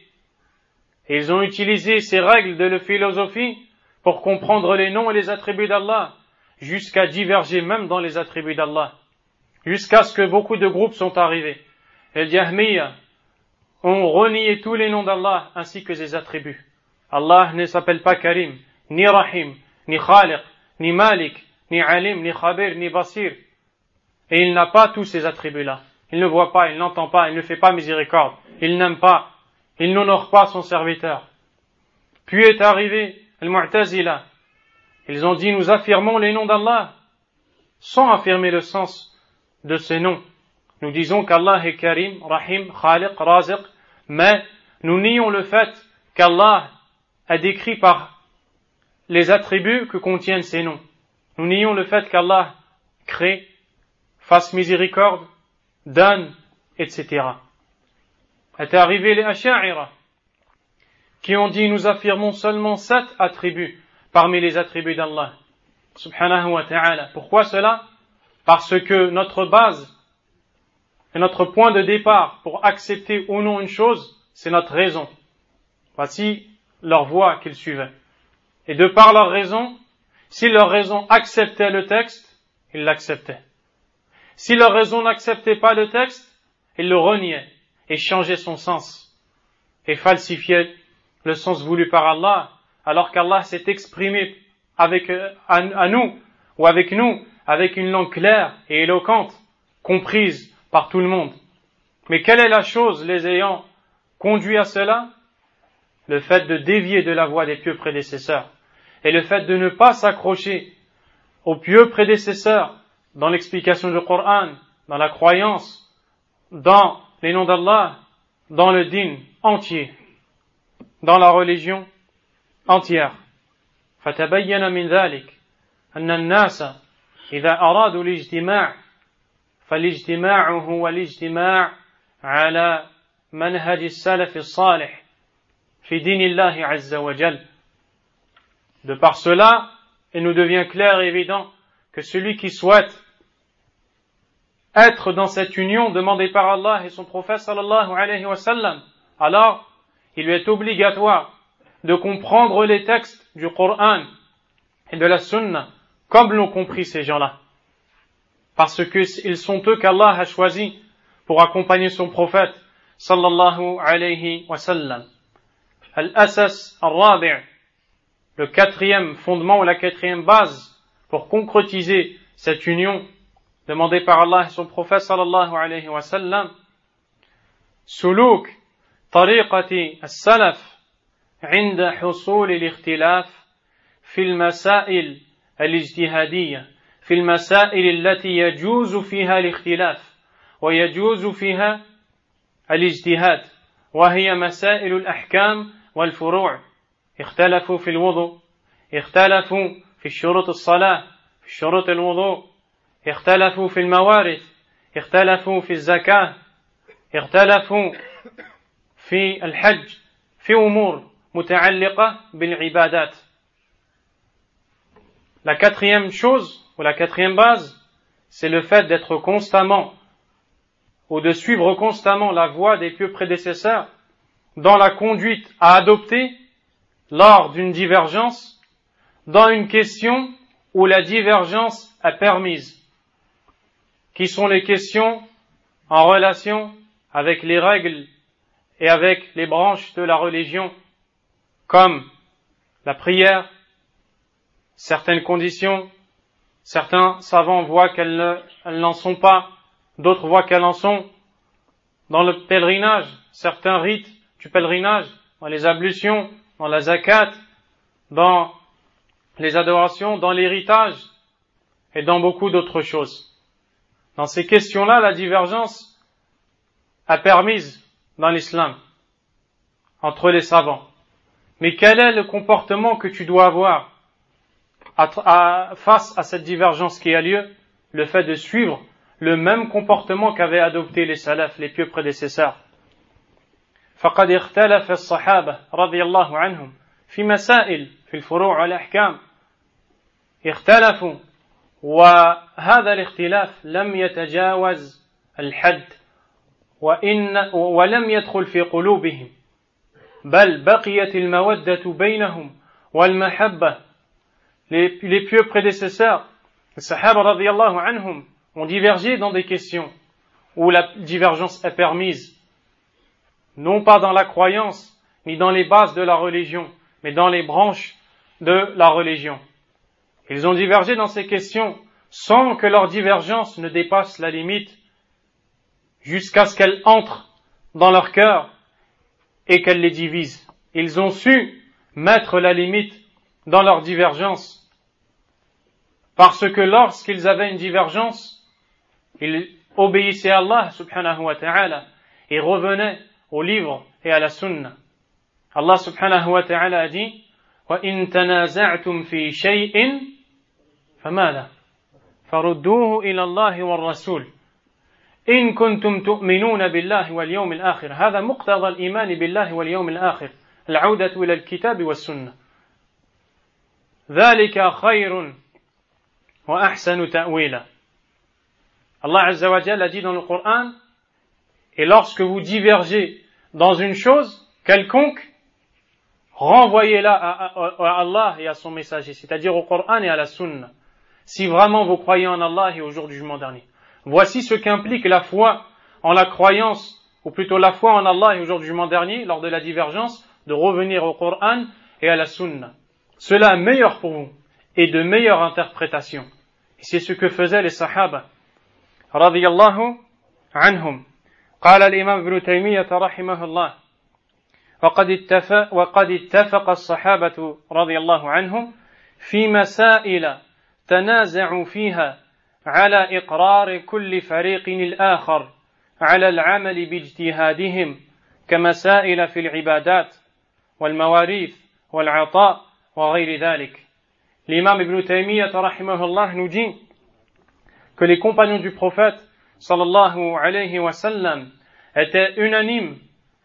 Et ils ont utilisé ces règles de la philosophie pour comprendre les noms et les attributs d'Allah, jusqu'à diverger même dans les attributs d'Allah, jusqu'à ce que beaucoup de groupes sont arrivés. Les Jahmiyyah ont renié tous les noms d'Allah ainsi que ses attributs. Allah ne s'appelle pas Karim, ni Rahim, ni Khaliq, ni Malik, ni Alim, ni Khabir, ni Basir. Et il n'a pas tous ces attributs-là. Il ne voit pas, il n'entend pas, il ne fait pas miséricorde, il n'aime pas, il n'honore pas son serviteur. Puis est arrivé le Mu'tazila. Ils ont dit, nous affirmons les noms d'Allah, sans affirmer le sens de ces noms. Nous disons qu'Allah est Karim, Rahim, Khaliq, Raziq, mais nous nions le fait qu'Allah a décrit par les attributs que contiennent ces noms. Nous nions le fait qu'Allah crée, fasse miséricorde, donne, etc. Est arrivé les Asha'ira, qui ont dit, nous affirmons seulement 7 attributs parmi les attributs d'Allah, subhanahu wa ta'ala. Pourquoi cela? Parce que notre base et notre point de départ pour accepter ou non une chose, c'est notre raison. Voici leur voie qu'ils suivaient. Et de par leur raison, si leur raison acceptait le texte, ils l'acceptaient. Si leur raison n'acceptait pas le texte, ils le reniaient et changeaient son sens et falsifiaient le sens voulu par Allah, alors qu'Allah s'est exprimé à nous ou avec nous avec une langue claire et éloquente, comprise par tout le monde. Mais quelle est la chose les ayant conduits à cela? Le fait de dévier de la voie des pieux prédécesseurs et le fait de ne pas s'accrocher aux pieux prédécesseurs dans l'explication du Coran, dans la croyance, dans les noms d'Allah, dans le din entier, dans la religion entière. فتبين من ذلك أن الناس إذا أرادوا الاجتماع فالاجتماع هو الاجتماع على منهج السلف الصالح في دين الله عز وجل. De par cela, il nous devient clair et évident que celui qui souhaite être dans cette union demandée par Allah et son prophète sallallahu alayhi wa sallam, alors il lui est obligatoire de comprendre les textes du Coran et de la Sunna comme l'ont compris ces gens-là. Parce qu'ils sont eux qu'Allah a choisis pour accompagner son prophète sallallahu alayhi wa sallam. Al-Asas al-Rabi', le 4e fondement ou la 4e base pour concrétiser cette union demandée par Allah et son prophète sallallahu alayhi wa sallam, suluk tariqati as-salaf عند حصول الاختلاف في المسائل الاجتهادية في المسائل التي يجوز فيها الاختلاف ويجوز فيها الاجتهاد وهي مسائل الأحكام والفروع. اختلفوا في الوضوء، اختلفوا في شروط الصلاة، في شروط الوضوء، اختلفوا في الموارث، اختلفوا في الزكاة، اختلفوا في الحج، في أمور متعلقة بالعبادات. La 4e chose, ou la 4e base, c'est le fait d'être constamment, ou de suivre constamment la voie des pieux prédécesseurs dans la conduite à adopter lors d'une divergence, dans une question où la divergence est permise, qui sont les questions en relation avec les règles et avec les branches de la religion, comme la prière, certaines conditions, Certains savants voient qu'elles n'en sont pas, d'autres voient qu'elles en sont. Dans le pèlerinage, certains rites du pèlerinage, dans les ablutions, dans la zakat, dans les adorations, dans l'héritage et dans beaucoup d'autres choses. Dans ces questions-là, la divergence est permise dans l'islam entre les savants. Mais quel est le comportement que tu dois avoir face à cette divergence qui a lieu? Le fait de suivre le même comportement qu'avaient adopté les salafs, les pieux prédécesseurs. فقد اختلف الصحابة رضي الله عنهم في مسائل في الفروع والأحكام اختلفوا وهذا الاختلاف لم يتجاوز الحد ولم يدخل في قلوبهم بل بقيت المودة بينهم والمحبة. Les pieux prédécesseurs, les sahaba radiyallahu anhum, ont divergé dans des questions où la divergence est permise, non pas dans la croyance, ni dans les bases de la religion, mais dans les branches de la religion. Ils ont divergé dans ces questions sans que leur divergence ne dépasse la limite jusqu'à ce qu'elle entre dans leur cœur et qu'elle les divise. Ils ont su mettre la limite dans leur divergence parce que lorsqu'ils avaient une divergence, ils obéissaient à Allah subhanahu wa ta'ala et revenaient au livre et à la sunna. Allah subhanahu wa ta'ala a dit وَإِن تَنَازَعْتُمْ فِي شَيْءٍ فَمَاذَا فَرُدُّوهُ إِلَى اللَّهِ وَالرَّسُولِ إِن كُنتُمْ تُؤْمِنُونَ بِاللَّهِ وَالْيَوْمِ الْآخِرِ هذا مقتضى الإيمان بالله واليوم الآخر العودة إلى الكتاب والسنة ذلك خير وأحسن تأويلا. Allah Azza wa Jalla a dit dans le Coran, et lorsque vous divergez dans une chose quelconque, renvoyez-la à Allah et à son messager, c'est-à-dire au Coran et à la Sunna, si vraiment vous croyez en Allah et au jour du jugement dernier. Voici ce qu'implique la foi en la croyance, ou plutôt la foi en Allah et au jour du jugement dernier, lors de la divergence, de revenir au Coran et à la Sunna. Cela est meilleur pour vous et de meilleure interprétation. Et c'est ce que faisaient les Sahaba radiyallahu anhum. قال الإمام ابن تيمية رحمه الله وقد اتفق الصحابة رضي الله عنهم في مسائل تنازعوا فيها على إقرار كل فريق الآخر على العمل باجتهادهم كمسائل في العبادات والمواريث والعطاء وغير ذلك. L'imam Ibn Taymiyyah rahimahullah nous dit que les compagnons du prophète sallallahu alayhi wa sallam étaient unanimes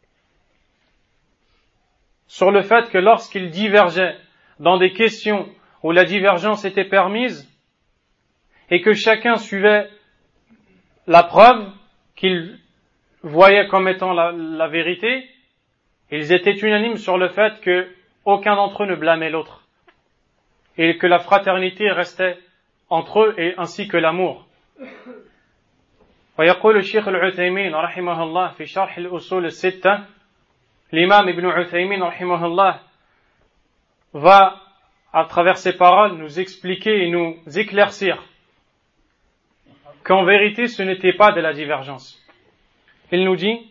sur le fait que lorsqu'ils divergeaient dans des questions où la divergence était permise et que chacun suivait la preuve qu'il voyait comme étant la vérité, ils étaient unanimes sur le fait que aucun d'entre eux ne blâmait l'autre et que la fraternité restait entre eux et ainsi que l'amour. ويقول الشيخ العثيمين رحمه الله في شرح الأصول الستة, l'imam Ibn Uthaymin رحمه الله va à travers ses paroles nous expliquer et nous éclaircir qu'en vérité ce n'était pas de la divergence. Il nous dit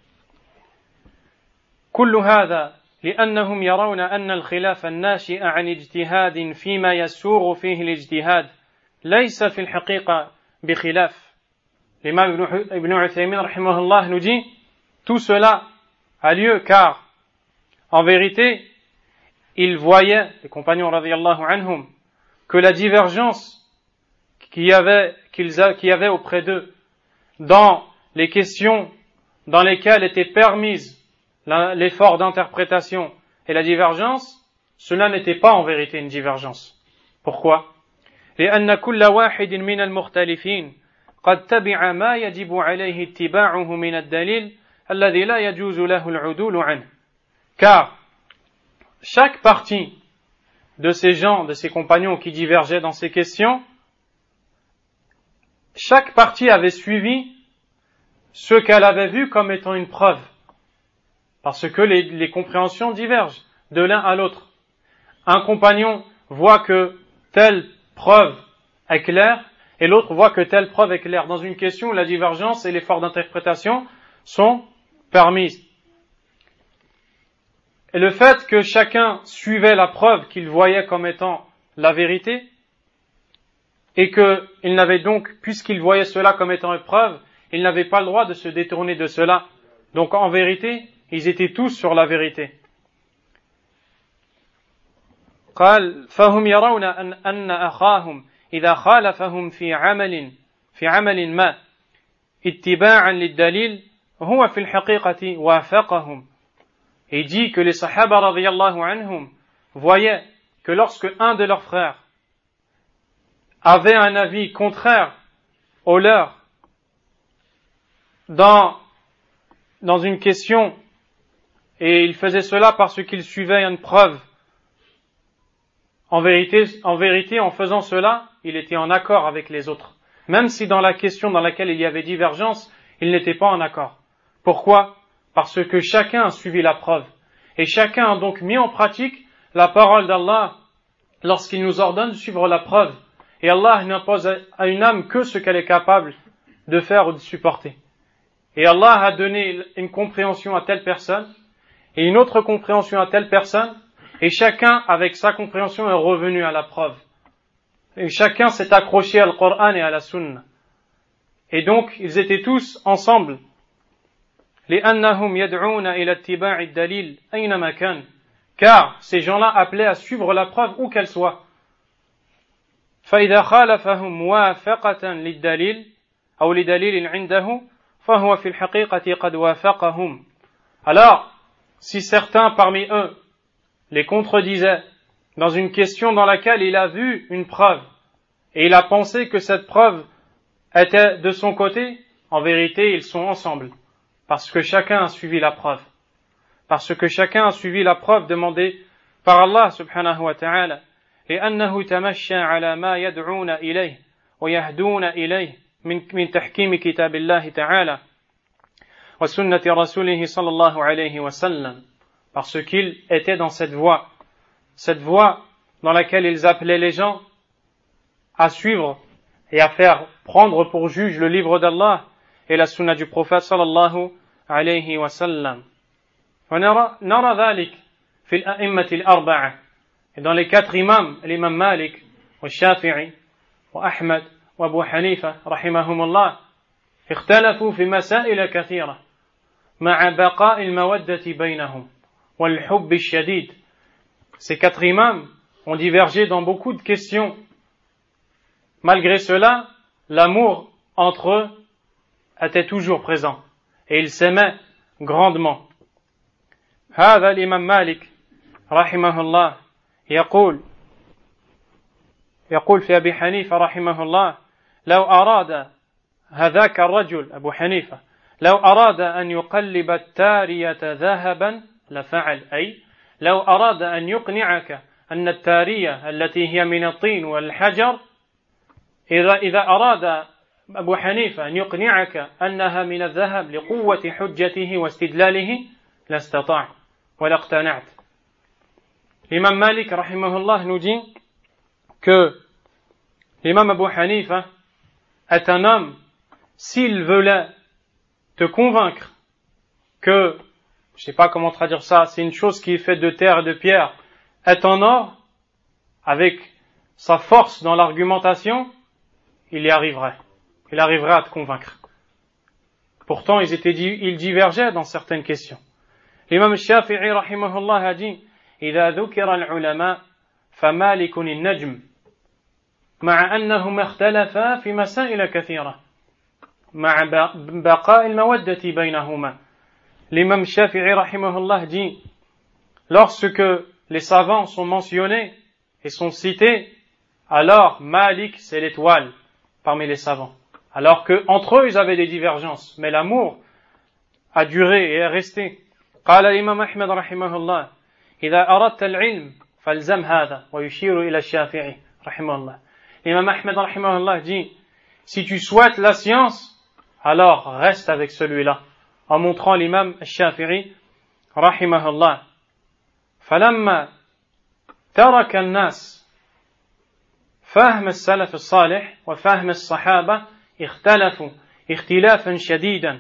كل هذا لأنهم يرون أن الخلاف الناشئ عن اجتهاد فيما يسوغ فيه الاجتهاد ليس في الحقيقة بخلاف. L'imam Ibn Uthaymin rahimahullah nous dit tout cela a lieu car en vérité ils voyaient, les compagnons radiyallahu anhum, que la divergence qu'il y avait auprès d'eux dans les questions dans lesquelles était permise l'effort d'interprétation et la divergence, cela n'était pas en vérité une divergence. Pourquoi? لأن كل واحد من المختلفين قد تبع ما يجب عليه اتباعه من الدليل الذي لا يجوز له العدول عنه. Car chaque partie de ces gens, de ces compagnons qui divergeaient dans ces questions, chaque partie avait suivi ce qu'elle avait vu comme étant une preuve. Parce que les compréhensions divergent de l'un à l'autre. Un compagnon voit que telle preuve est claire et l'autre voit que telle preuve est claire. Dans une question où la divergence et l'effort d'interprétation sont permises. Et le fait que chacun suivait la preuve qu'il voyait comme étant la vérité, et qu'il n'avait donc, puisqu'il voyait cela comme étant une preuve, il n'avait pas le droit de se détourner de cela. Donc en vérité, ils étaient tous sur la vérité. قال فهم يرون أن أخاهم إذا خالفهم في عمل ما اتباعا للدليل هو في الحقيقة وافقهم. Et il dit que les Sahaba radiyallahu anhum voyaient que lorsque un de leurs frères avait un avis contraire au leur dans une question et il faisait cela parce qu'il suivait une preuve, en vérité, en faisant cela, il était en accord avec les autres. Même si dans la question dans laquelle il y avait divergence, il n'était pas en accord. Pourquoi? Parce que chacun a suivi la preuve. Et chacun a donc mis en pratique la parole d'Allah lorsqu'il nous ordonne de suivre la preuve. Et Allah n'impose à une âme que ce qu'elle est capable de faire ou de supporter. Et Allah a donné une compréhension à telle personne et une autre compréhension à telle personne, et chacun, avec sa compréhension, est revenu à la preuve. Et chacun s'est accroché à Coran et à la Sunna. Et donc, ils étaient tous ensemble. لأنهم يدعون إلى اتباع الدليل أينما كان. Car ces gens-là appelaient à suivre la preuve où qu'elle soit. فإذا خالفهم موافقة للدليل أو لدليل عنده فهو في الحقيقة قد وافقهم. Alors, si certains parmi eux les contredisaient dans une question dans laquelle il a vu une preuve et il a pensé que cette preuve était de son côté, en vérité ils sont ensemble parce que chacun a suivi la preuve, demandée par Allah subhanahu wa ta'ala. لأنه تمشى على ما يدعون إليه ويهدون إليه من تحكيم كتاب الله تعالى وسنة رسوله صلى الله عليه وسلم. Parce qu'ils étaient dans cette voie dans laquelle ils appelaient les gens à suivre et à faire prendre pour juge le livre d'Allah et la sunna du prophète sallallahu alayhi wa sallam. نرى ذلك في الأئمة الأربعة. Et dans les quatre imams, l'imam Malik, والشافعي وأحمد وأبو حنيفة رحمهم الله اختلفوا في مسائل كثيرة مع بقاء المودة بينهم والحب الشديد. Ces quatre imams ont divergé dans beaucoup de questions. Malgré cela, l'amour entre eux était toujours présent et ils s'aimaient grandement. هذا الإمام مالك رحمه الله يقول في أبي حنيفة رحمه الله لو أراد هذاك الرجل أبو حنيفة لو أراد أن يقلب التارية ذهبا لفعل. أي لو أراد أن يقنعك أن التارية التي هي من الطين والحجر إذا أراد أبو حنيفة أن يقنعك أنها من الذهب لقوة حجته واستدلاله لاستطاع ولا اقتنعت. L'imam Malik rahimahullah nous dit que l'imam Abu Hanifa est un homme, s'il voulait te convaincre que, je ne sais pas comment traduire ça, c'est une chose qui est faite de terre et de pierre, est en or, avec sa force dans l'argumentation, il y arriverait. Il arriverait à te convaincre. Pourtant, ils divergeaient dans certaines questions. L'imam Shafi'i rahimahullah a dit إذا ذكر العلماء فمالك النجم مع أنهما اختلفا في مسائل كثيرة مع بقاء المودة بينهما. L'imam Shafi'i rahimahullah dit lorsque les savants sont mentionnés et sont cités, alors Malik c'est l'étoile parmi les savants. Alors que entre eux ils avaient des divergences, mais l'amour a duré et est resté. قال الإمام أحمد رحمه الله إذا أردت العلم فالزم هذا ويشير إلى الشافعي رحمه الله. L'imam Ahmed رحمه الله dit si tu souhaites la science alors reste avec celui-là, en montrant l'imam الشافعي رحمه الله. فلما ترك الناس فهم السلف الصالح وفهم الصحابة اختلفوا اختلافا شديدا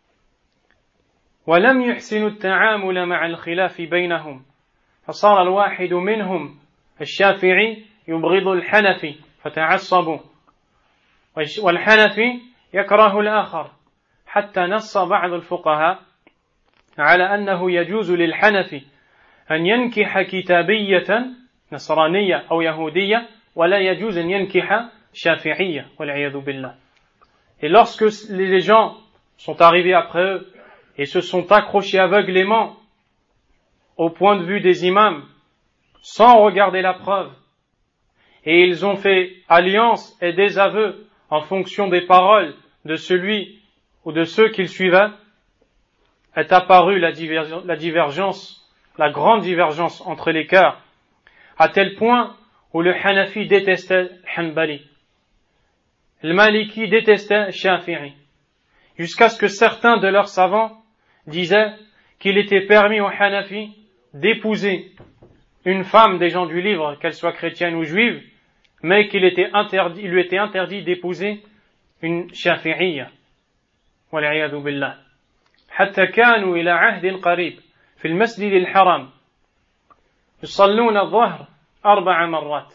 ولم يحسنوا التعامل مع الخلاف بينهم فصار الواحد منهم الشافعي يبغض الحنفي فتعصبوا والحنفي يكره الآخر حتى نص بعض الفقهاء على أنه يجوز للحنفي أن ينكح كتابية نصرانية أو يهودية ولا يجوز أن ينكح شافعية والعياذ بالله. Et lorsque les gens sont arrivés après eux et se sont accrochés aveuglément au point de vue des imams sans regarder la preuve et ils ont fait alliance et désaveu en fonction des paroles de celui ou de ceux qu'ils suivaient, est apparue la divergence, la grande divergence entre les cœurs, à tel point où le Hanafi détestait le Hanbali, le Maliki détestait le Shafi'i, jusqu'à ce que certains de leurs savants disaient qu'il était permis au Hanafi d'épouser une femme des gens du livre, qu'elle soit chrétienne ou juive, mais qu'il lui était interdit d'épouser une Shafi'iyya. والعياذ بالله حتى كانوا إلى عهد قريب في المسجد الحرام يصلون الظهر 4 مرات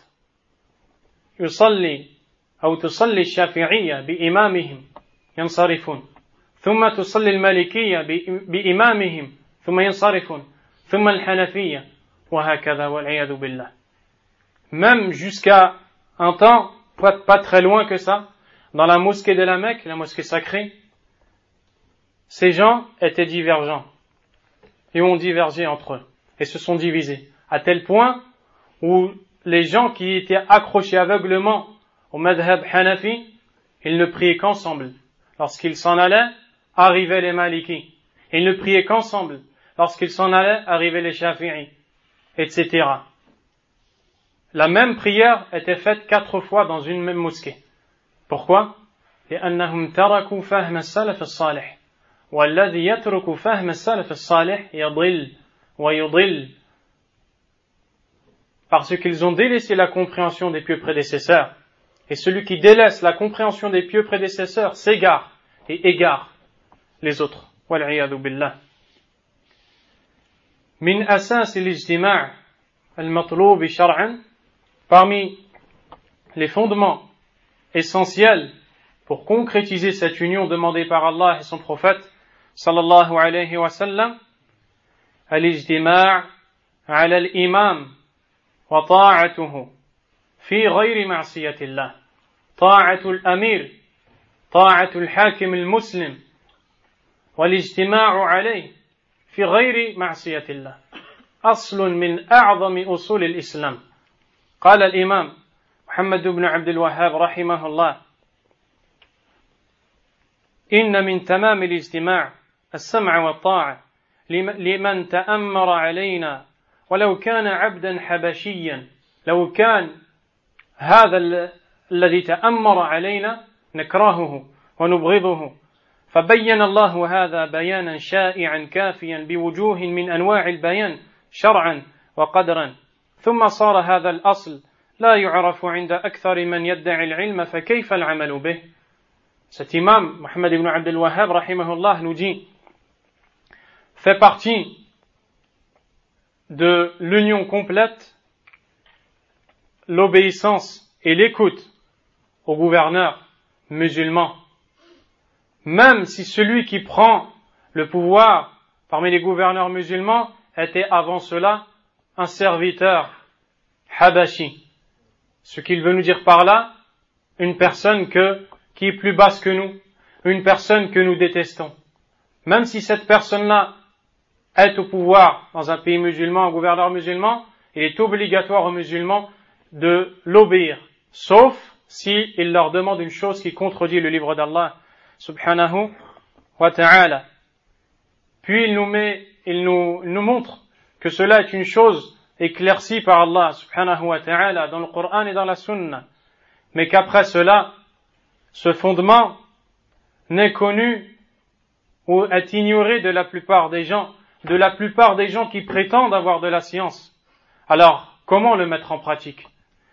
تصلي الشافعية بإمامهم ينصرفون ثم تصلي المالكية بإمامهم ثم ينصرفون ثم الحنفية وهكذا والعياذ بالله. Même jusqu'à un temps pas très loin que ça, dans la mosquée de la Mecque, la mosquée sacrée, ces gens étaient divergents et ont divergé entre eux et se sont divisés à tel point où les gens qui étaient accrochés aveuglément au madhab Hanafi, ils ne priaient qu'ensemble. Lorsqu'ils s'en allaient, arrivaient les Maliki. Ils ne priaient qu'ensemble. Lorsqu'ils s'en allaient, arrivaient les Shafi'i, etc. La même prière était faite 4 fois dans une même mosquée. Pourquoi? لأنهم تركوا فهم السلف الصالح والذي يترك فهم السلف الصالح يضل ويضل. Parce qu'ils ont délaissé la compréhension des pieux prédécesseurs. Et celui qui délaisse la compréhension des pieux prédécesseurs s'égare et égare les autres. والعياذ بالله. من أساس الاجتماع المطلوب شرعا, parmi les fondements essentiels pour concrétiser cette union demandée par Allah et son prophète sallallahu alayhi wa sallam, الاجتماع على الإمام وطاعته في غير معصية الله, طاعة الأمير, طاعة الحاكم المسلم, والاجتماع عليه في غير معصية الله أصل من أعظم أصول الإسلام. قال الإمام محمد بن عبد الوهاب رحمه الله: إن من تمام الاجتماع السمع والطاعة لمن تأمر علينا ولو كان عبدا حبشيا, لو كان هذا الذي تأمر علينا نكرهه ونبغضه, فبين الله هذا بيانا شائعا كافيا بوجوه من أنواع البيان شرعا وقدرا, ثم صار هذا الأصل لا يعرف عند أكثر من يدعي العلم فكيف العمل به. Cet imam, Mohammed ibn Abd al-Wahhab, rahimahullah, nous dit, fait partie de l'union complète l'obéissance et l'écoute au gouverneur musulman, même si celui qui prend le pouvoir parmi les gouverneurs musulmans était avant cela un serviteur habashi. Ce qu'il veut nous dire par là, une personne qui est plus basse que nous, une personne que nous détestons. Même si cette personne-là est au pouvoir dans un pays musulman, un gouverneur musulman, il est obligatoire aux musulmans de l'obéir, sauf s'il leur demande une chose qui contredit le livre d'Allah subhanahu wa ta'ala. Puis il nous montre que cela est une chose éclaircie par Allah subhanahu wa ta'ala dans le Coran et dans la Sunna, mais qu'après cela, ce fondement n'est connu ou est ignoré de la plupart des gens qui prétendent avoir de la science. Alors, comment le mettre en pratique?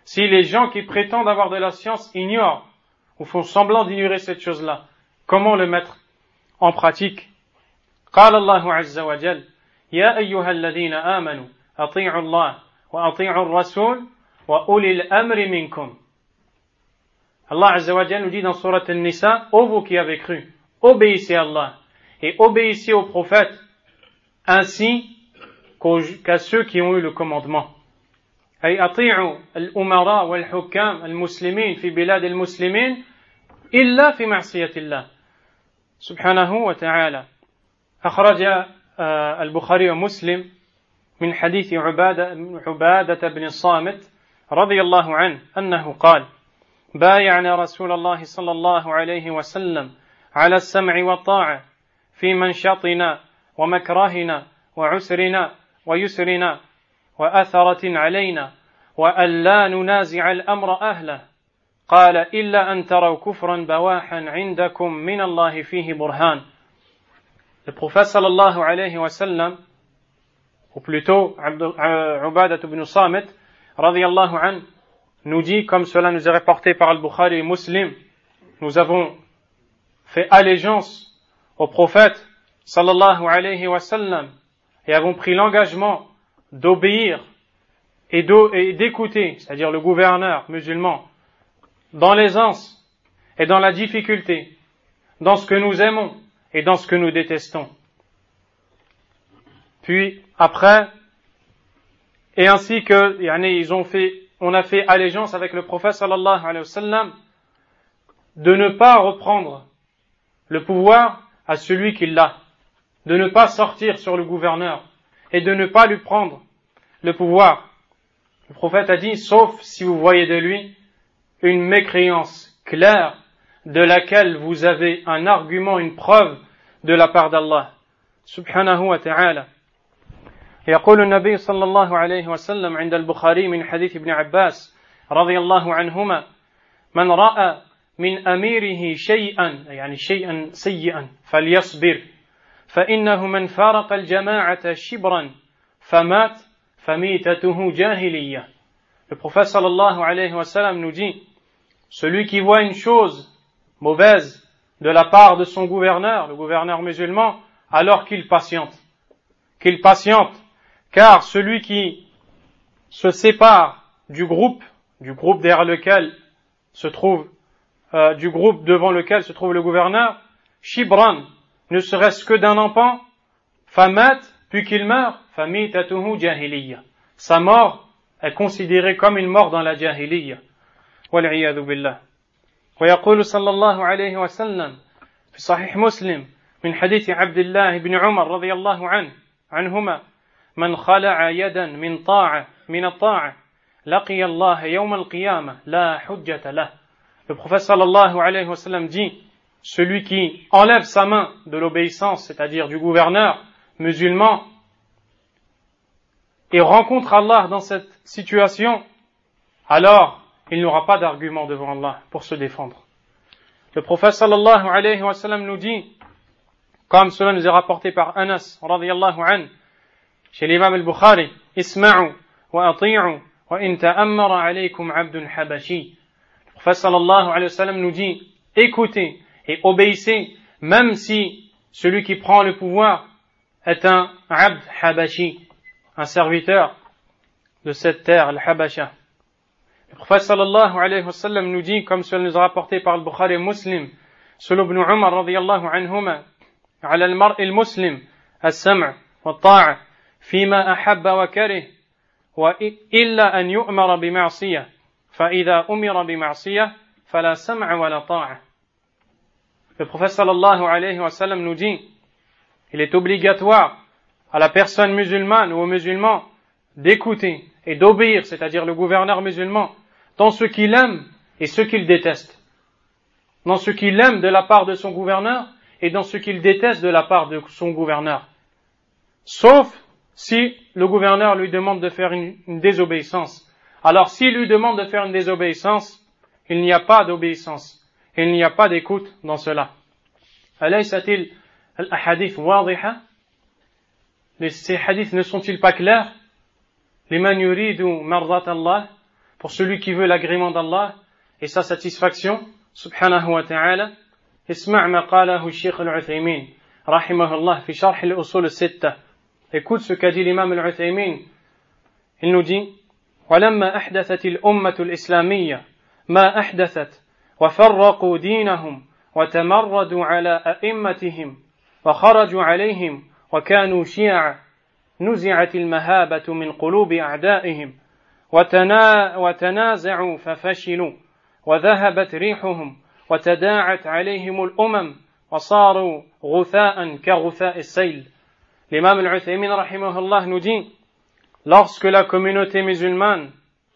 si les gens qui prétendent avoir de la science ignorent ou font semblant d'ignorer cette chose-là, comment le mettre en pratique? قال الله عز وجل يا أيها الذين آمنوا أطيعوا الله وأطيعوا الرسول وأولي الأمر منكم. Allah Azza wa Jalla nous dit dans Sourate An-Nisa, ô vous qui avez cru, obéissez à Allah et obéissez aux prophètes ainsi qu'à ceux qui ont eu le commandement. أي أطيعوا الأمراء والحكام المسلمين في بلاد المسلمين إلا في معصية الله سبحانه وتعالى. أخرج البخاري ومسلم من حديث عبادة بن الصامت رضي الله عنه أنه قال بايعنا رسول الله صلى الله عليه وسلم على السمع والطاعة في منشطنا ومكرهنا وعسرنا ويسرنا وأثرة علينا وأن لا ننازع الأمر أهله قال إلا أن تروا كفرا بواحا عندكم من الله فيه برهان. Le prophète sallallahu alayhi wa sallam, ou plutôt Ubadat ibn Samit radiyallahu anhu, nous dit, comme cela nous est rapporté par Al-Bukhari et Muslim, nous avons fait allégeance au prophète sallallahu alayhi wa sallam et avons pris l'engagement d'obéir et d'écouter, c'est-à-dire le gouverneur musulman, dans l'aisance et dans la difficulté, dans ce que nous aimons et dans ce que nous détestons. Puis après, et ainsi que on a fait allégeance avec le prophète sallallahu alayhi wa sallam de ne pas reprendre le pouvoir à celui qui l'a, de ne pas sortir sur le gouverneur et de ne pas lui prendre le pouvoir. Le prophète a dit, sauf si vous voyez de lui une mécréance claire de laquelle vous avez un argument, une preuve de la part d'Allah subhanahu wa ta'ala. يقول النبي صلى الله عليه وسلم عند البخاري من حديث ابن عباس رضي الله عنهما من رأى من أميره شيئا يعني شيئا سيئا فليصبر فإنه من فارق الجماعة شبرا فمات فميتته جاهلية. Le prophète sallallahu alayhi wa sallam nous dit, celui qui voit une chose mauvaise de la part de son gouverneur, le gouverneur musulman, alors qu'il patiente, car celui qui se sépare du groupe derrière lequel se trouve, du groupe devant lequel se trouve le gouverneur, shibran, ne serait-ce que d'un empan, famat, puis qu'il meurt, famitatuhu jahiliya. Sa mort est considérée comme une mort dans la jahiliya. Wal'iyadu billah. ويقول صلى الله عليه وسلم في صحيح مسلم من حديث عبد الله بن عمر رضي الله عنهما من خلع يدا من الطاعة لقي الله يوم القيامة لا حجة له. Le prophète sallallahu alayhi wa sallam dit, celui qui enlève sa main de l'obéissance, c'est-à-dire du gouverneur musulman, et rencontre Allah dans cette situation, alors il n'aura pas d'argument devant Allah pour se défendre. Le prophète sallallahu alayhi wa sallam nous dit, comme cela nous est rapporté par Anas radiyallahu anhu, chez l'imam al-Bukhari, isma'u wa ati'u wa in ta'ammara alaykum abdun habashi. Le prophète sallallahu alayhi wa sallam nous dit, écoutez et obéissez, même si celui qui prend le pouvoir est un abd habashi, un serviteur de cette terre, al-Habasha. Le prophète sallallahu alayhi wa sallam nous dit, comme cela nous est rapporté par le Bukhari et Muslim, selon Ibn Umar radiyallahu anhuma, على المرء المسلم السمع والطاعة فيما أحب وكره إلا أن يؤمر بمعصية فإذا أمر بمعصية فلا سمع ولا طاعة. Le prophète sallallahu alayhi wa sallam nous dit, il est obligatoire à la personne musulmane ou aux musulmans d'écouter et d'obéir, c'est-à-dire le gouverneur musulman, dans ce qu'il aime et ce qu'il déteste. Dans ce qu'il aime de la part de son gouverneur et dans ce qu'il déteste de la part de son gouverneur. Sauf si le gouverneur lui demande de faire une désobéissance. Alors s'il lui demande de faire une désobéissance, il n'y a pas d'obéissance. Il n'y a pas d'écoute dans cela. Alaysatil al-ahadith wadiha? Ces hadiths ne sont-ils pas clairs? Liman yuridu mardat Allah, pour celui qui veut l'agrément d'Allah et sa satisfaction, subhanahu wa ta'ala. اسمع ما قاله الشيخ العثيمين رحمه الله في شرح الأصول الستة. Écoute ce qu'a dit l'imam al-Uthaymin. Il nous dit: ولما أحدثت الأمة الإسلامية ما أحدثت وفرقوا دينهم وتمردوا على أئمتهم وخرجوا عليهم وكانوا شيعا نزعت المهابة من قلوب أعدائهم وتنازعوا ففشلوا وذهبت ريحهم وتداعت عليهم الأمم وصاروا غثاء كغثاء السيل. L'imam al-Uthaymin rahimahullah nous dit: lorsque la communauté musulmane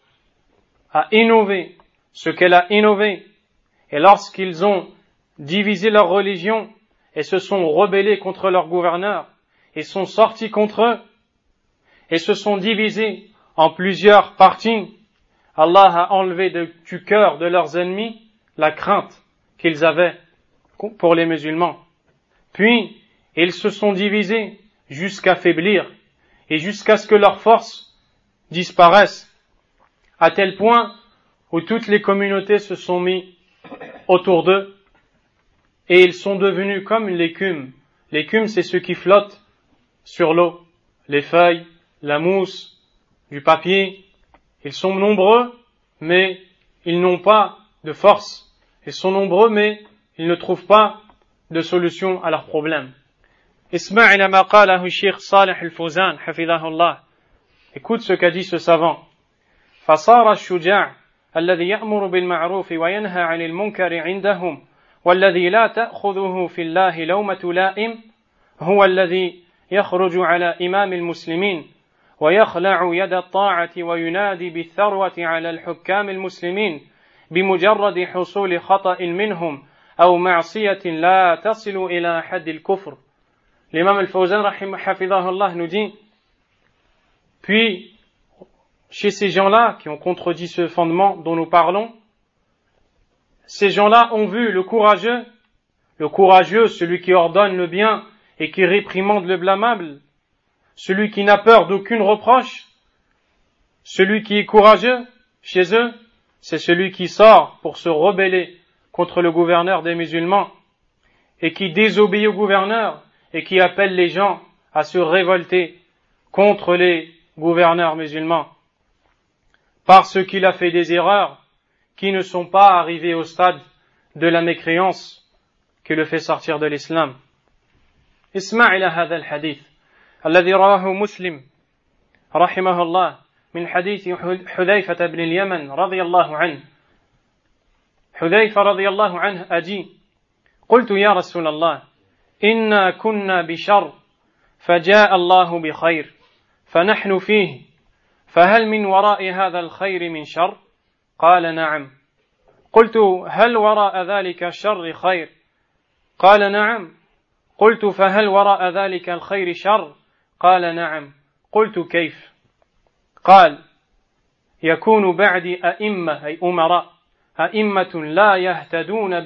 a innové ce qu'elle a innové, et lorsqu'ils ont divisé leur religion et se sont rebellés contre leurs gouverneurs et sont sortis contre eux et se sont divisés en plusieurs parties, Allah a enlevé du cœur de leurs ennemis la crainte qu'ils avaient pour les musulmans. Puis, ils se sont divisés jusqu'à faiblir et jusqu'à ce que leurs forces disparaissent, à tel point où toutes les communautés se sont mises autour d'eux et ils sont devenus comme l'écume. L'écume, c'est ce qui flotte sur l'eau, les feuilles, la mousse, du papier. Ils sont nombreux, mais ils n'ont pas de force. Ils sont nombreux, mais ils ne trouvent pas de solution à leurs problèmes. اسمع إلى ما قاله الشيخ صالح الفوزان حفظه الله. Écoute ce qu'a dit ce savant. فصار الشجاع الذي يأمر بالمعروف وينهى عن المنكر عندهم والذي لا تأخذه في الله لومة لائم هو الذي يخرج على إمام المسلمين ويخلع يد الطاعة وينادي بالثروة على الحكام المسلمين بمجرد حصول خطأ منهم أو معصية لا تصل إلى حد الكفر. L'imam al-Fawzan hafidhahullah nous dit: puis chez ces gens-là qui ont contredit ce fondement dont nous parlons, ces gens-là ont vu le courageux, celui qui ordonne le bien et qui réprimande le blâmable, celui qui n'a peur d'aucune reproche, celui qui est courageux chez eux, c'est celui qui sort pour se rebeller contre le gouverneur des musulmans et qui désobéit au gouverneur et qui appelle les gens à se révolter contre les gouverneurs musulmans parce qu'il a fait des erreurs qui ne sont pas arrivées au stade de la mécréance qui le fait sortir de l'islam. اسمع إلى هذا الحديث الذي رواه مسلم رحمه الله من حديث حذيفة بن اليمن رضي الله عنه. حذيفة رضي الله عنه أجي قلت يا رسول الله إنا كنا بشر فجاء الله بخير فنحن فيه فهل من وراء هذا الخير من شر؟ قال نعم. قلت هل وراء ذلك الشر خير؟ قال نعم. قلت فهل وراء ذلك الخير شر؟ قال نعم. قلت كيف؟ قال يكون بعدي أئمة أي أمراء أئمة لا يهتدون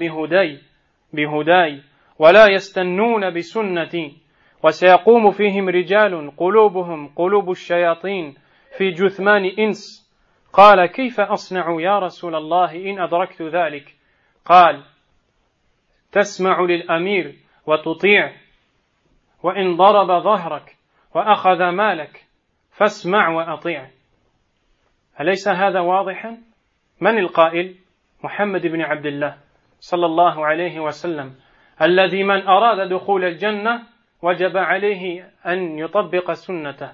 بهداي ولا يستنون بسنتي وسيقوم فيهم رجال قلوبهم قلوب الشياطين في جثمان إنس. قال كيف أصنع يا رسول الله إن أدركت ذلك؟ قال تسمع للأمير وتطيع وإن ضرب ظهرك وأخذ مالك فاسمع وأطيع. أليس هذا واضحا؟ من القائل؟ محمد بن عبد الله صلى الله عليه وسلم الذي من أراد دخول الجنة وجب عليه أن يطبق سنته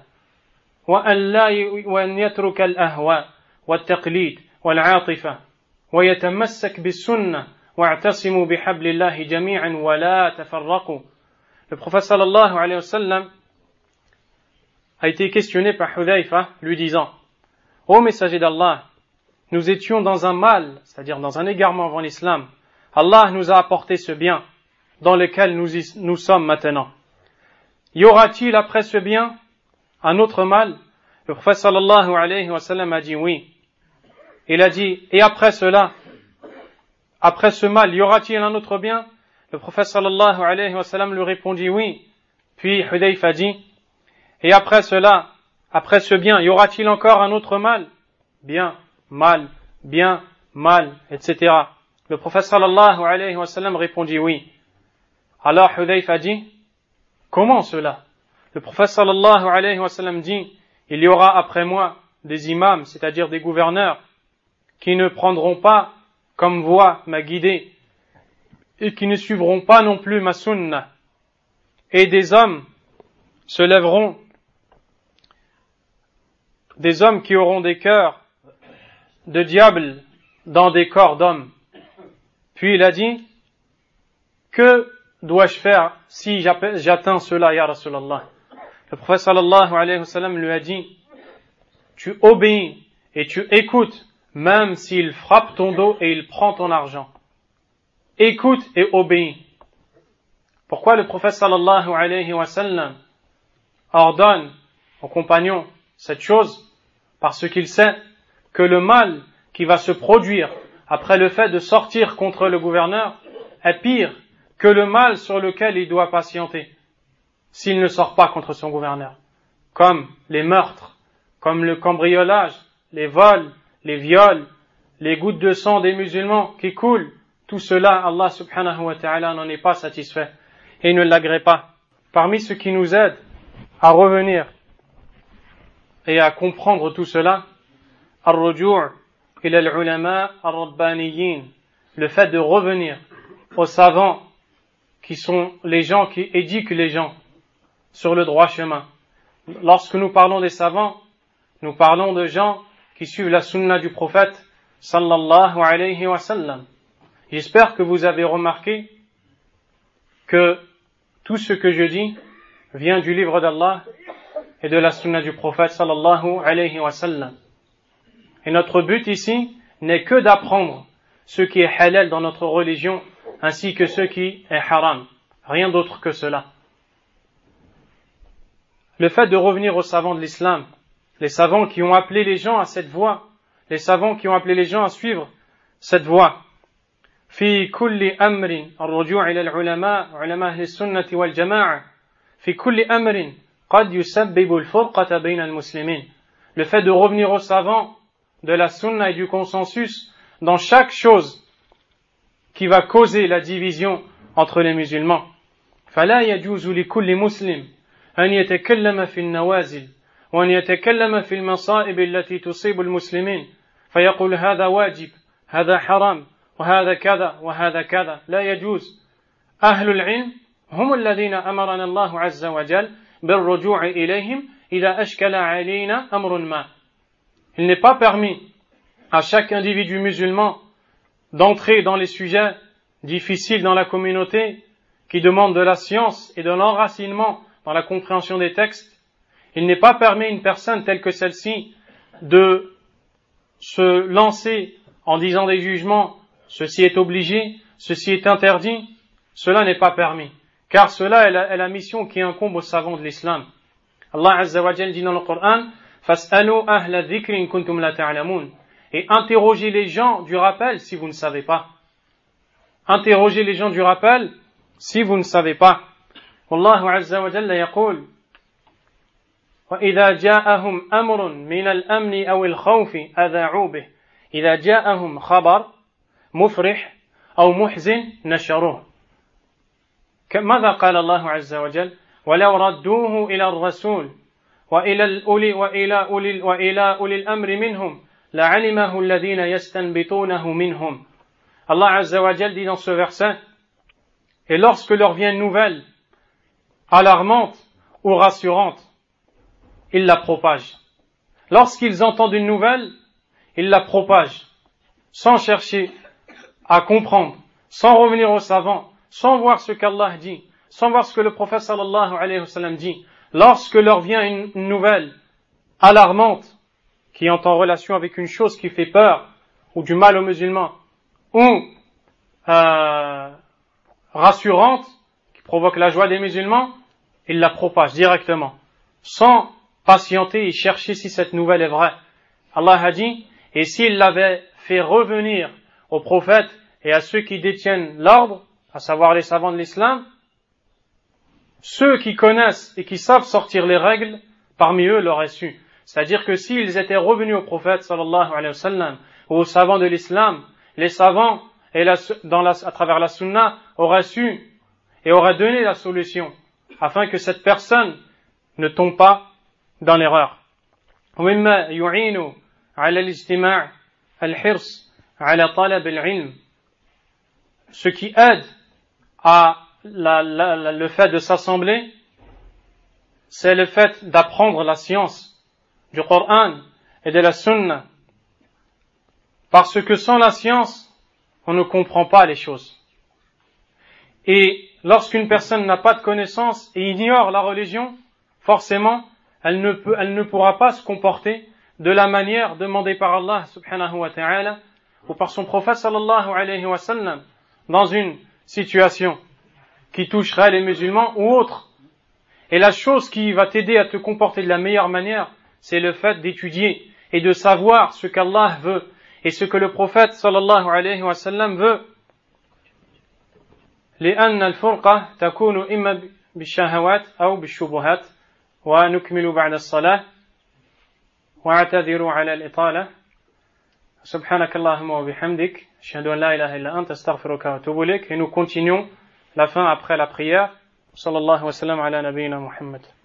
وأن يترك الأهواء والتقليد والعاطفة ويتمسك بالسنة واعتصموا بحبل الله جميعا ولا تفرقوا. Le prophète sallallahu alayhi wa sallam a été questionné par Hudhayfa lui disant: Ô messager d'Allah, nous étions dans un mal, c'est-à-dire dans un égarement avant l'islam. Allah nous a apporté ce bien dans lequel nous sommes maintenant. Y aura-t-il après ce bien un autre mal? Le prophète sallallahu alayhi wa sallam a dit oui. Il a dit: et après cela, après ce mal, y aura-t-il un autre bien? Le prophète sallallahu alayhi wa sallam lui répondit oui. Puis Hudhayfa dit: et après cela, après ce bien, y aura-t-il encore un autre mal? Bien. mal, bien, mal, etc. Le prophète sallallahu alayhi wa sallam répondit oui. Alors Hudayfa dit, comment cela? Le prophète sallallahu alayhi wa sallam dit, il y aura après moi des imams, c'est-à-dire des gouverneurs, qui ne prendront pas comme voie ma guidée et qui ne suivront pas non plus ma sunna. Et des hommes se lèveront, des hommes qui auront des cœurs de diable dans des corps d'hommes. Puis il a dit, que dois-je faire si j'atteins cela, ya Rasulallah? Le prophète sallallahu alayhi wa sallam lui a dit, tu obéis et tu écoutes, même s'il frappe ton dos et il prend ton argent. Écoute et obéis. Pourquoi le prophète sallallahu alayhi wa sallam ordonne aux compagnons cette chose? Parce qu'il sait que le mal qui va se produire après le fait de sortir contre le gouverneur est pire que le mal sur lequel il doit patienter s'il ne sort pas contre son gouverneur. Comme les meurtres, comme le cambriolage, les vols, les viols, les gouttes de sang des musulmans qui coulent, tout cela, Allah subhanahu wa ta'ala n'en est pas satisfait et ne l'agrée pas. Parmi ce qui nous aide à revenir et à comprendre tout cela, ar-ruju' ila al-ulama ar-rabbaniyin, le fait de revenir aux savants qui sont les gens qui éduquent les gens sur le droit chemin. Lorsque nous parlons des savants, nous parlons de gens qui suivent la sunna du prophète sallallahu alayhi wa sallam. J'espère que vous avez remarqué que tout ce que je dis vient du livre d'Allah et de la sunna du prophète sallallahu alayhi wa sallam. Et notre but ici n'est que d'apprendre ce qui est halal dans notre religion ainsi que ce qui est haram. Rien d'autre que cela. Le fait de revenir aux savants de l'islam, les savants qui ont appelé les gens à cette voie, les savants qui ont appelé les gens à suivre cette voie. في كل أمر الرجوع إلى العلماء علماء أهل السنة والجماعة في كل أمر قد يسبب الفرقة بين المسلمين. Le fait de revenir aux savants de la sunna et du consensus dans chaque chose qui va causer la division entre les musulmans. فلا يجوز لكل مسلم أن يتكلم في النوازل وأن يتكلم في المصائب التي تصيب المسلمين فيقول هذا واجب هذا حرام وهذا كذا وهذا كذا. لا يجوز. أهل العلم هم الذين أمرنا الله عز وجل بالرجوع إليهم إذا أشكل علينا أمر ما. Il n'est pas permis à chaque individu musulman d'entrer dans les sujets difficiles dans la communauté qui demandent de la science et de l'enracinement dans la compréhension des textes. Il n'est pas permis à une personne telle que celle-ci de se lancer en disant des jugements, ceci est obligé, ceci est interdit. Cela n'est pas permis, car cela est la mission qui incombe aux savants de l'islam. Allah Azza wa Jal dit dans le Coran, فَاسْأَلُوا أَهْلَ الذِّكْرِ إِن كُنتُمْ لَا تَعْلَمُونَ. Et interrogez les gens du rappel si vous ne savez pas. Interrogez les gens du rappel si vous ne savez pas. والله عز وجل يقول وإذا جاءهم أمر من الأمن أو الخوف أذاعوا به إذا جاءهم خبر مفرح أو محزن نشروه. ماذا قال الله عز وجل ولو ردوه إلى الرسول وإلى أولي الأمر منهم لعلمه الذين يستنبطونه منهم. Allah Azza wa Jal dit dans ce verset, et lorsque leur vient une nouvelle alarmante ou rassurante, ils la propagent. Lorsqu'ils entendent une nouvelle, ils la propagent, sans chercher à comprendre, sans revenir aux savants, sans voir ce qu'Allah dit, sans voir ce que le prophète sallallahu alayhi wa sallam dit. Lorsque leur vient une nouvelle alarmante, qui est en relation avec une chose qui fait peur, ou du mal aux musulmans, ou rassurante, qui provoque la joie des musulmans, ils la propagent directement, sans patienter et chercher si cette nouvelle est vraie. Allah a dit, et s'il l'avait fait revenir aux prophètes et à ceux qui détiennent l'ordre, à savoir les savants de l'islam, ceux qui connaissent et qui savent sortir les règles, parmi eux l'auraient su. C'est-à-dire que s'ils étaient revenus au prophète sallallahu alayhi wa sallam ou aux savants de l'islam, les savants à travers la sunna auraient su et auraient donné la solution afin que cette personne ne tombe pas dans l'erreur. ومما يعين على الاجتماع الحرص على طلب العلم. Ce qui aide à le fait de s'assembler, c'est le fait d'apprendre la science du Coran et de la Sunna. Parce que sans la science, on ne comprend pas les choses. Et lorsqu'une personne n'a pas de connaissance et ignore la religion, forcément, elle ne pourra pas se comporter de la manière demandée par Allah subhanahu wa ta'ala ou par son prophète sallallahu alayhi wa sallam dans une situation qui toucherait les musulmans ou autre. Et la chose qui va t'aider à te comporter de la meilleure manière, c'est le fait d'étudier et de savoir ce qu'Allah veut et ce que le prophète sallallahu alayhi wa sallam veut. لأن الفرقة تكون إما بالشهوات أو بالشبهات. ونكمل بعد الصلاة واعتذر على الإطالة. سبحانك اللهم وبحمدك أشهد أن لا إله إلا أنت أستغفرك وأتوب إليك. Et nous continuons la fin après la prière. صلى الله وسلم على نبينا محمد.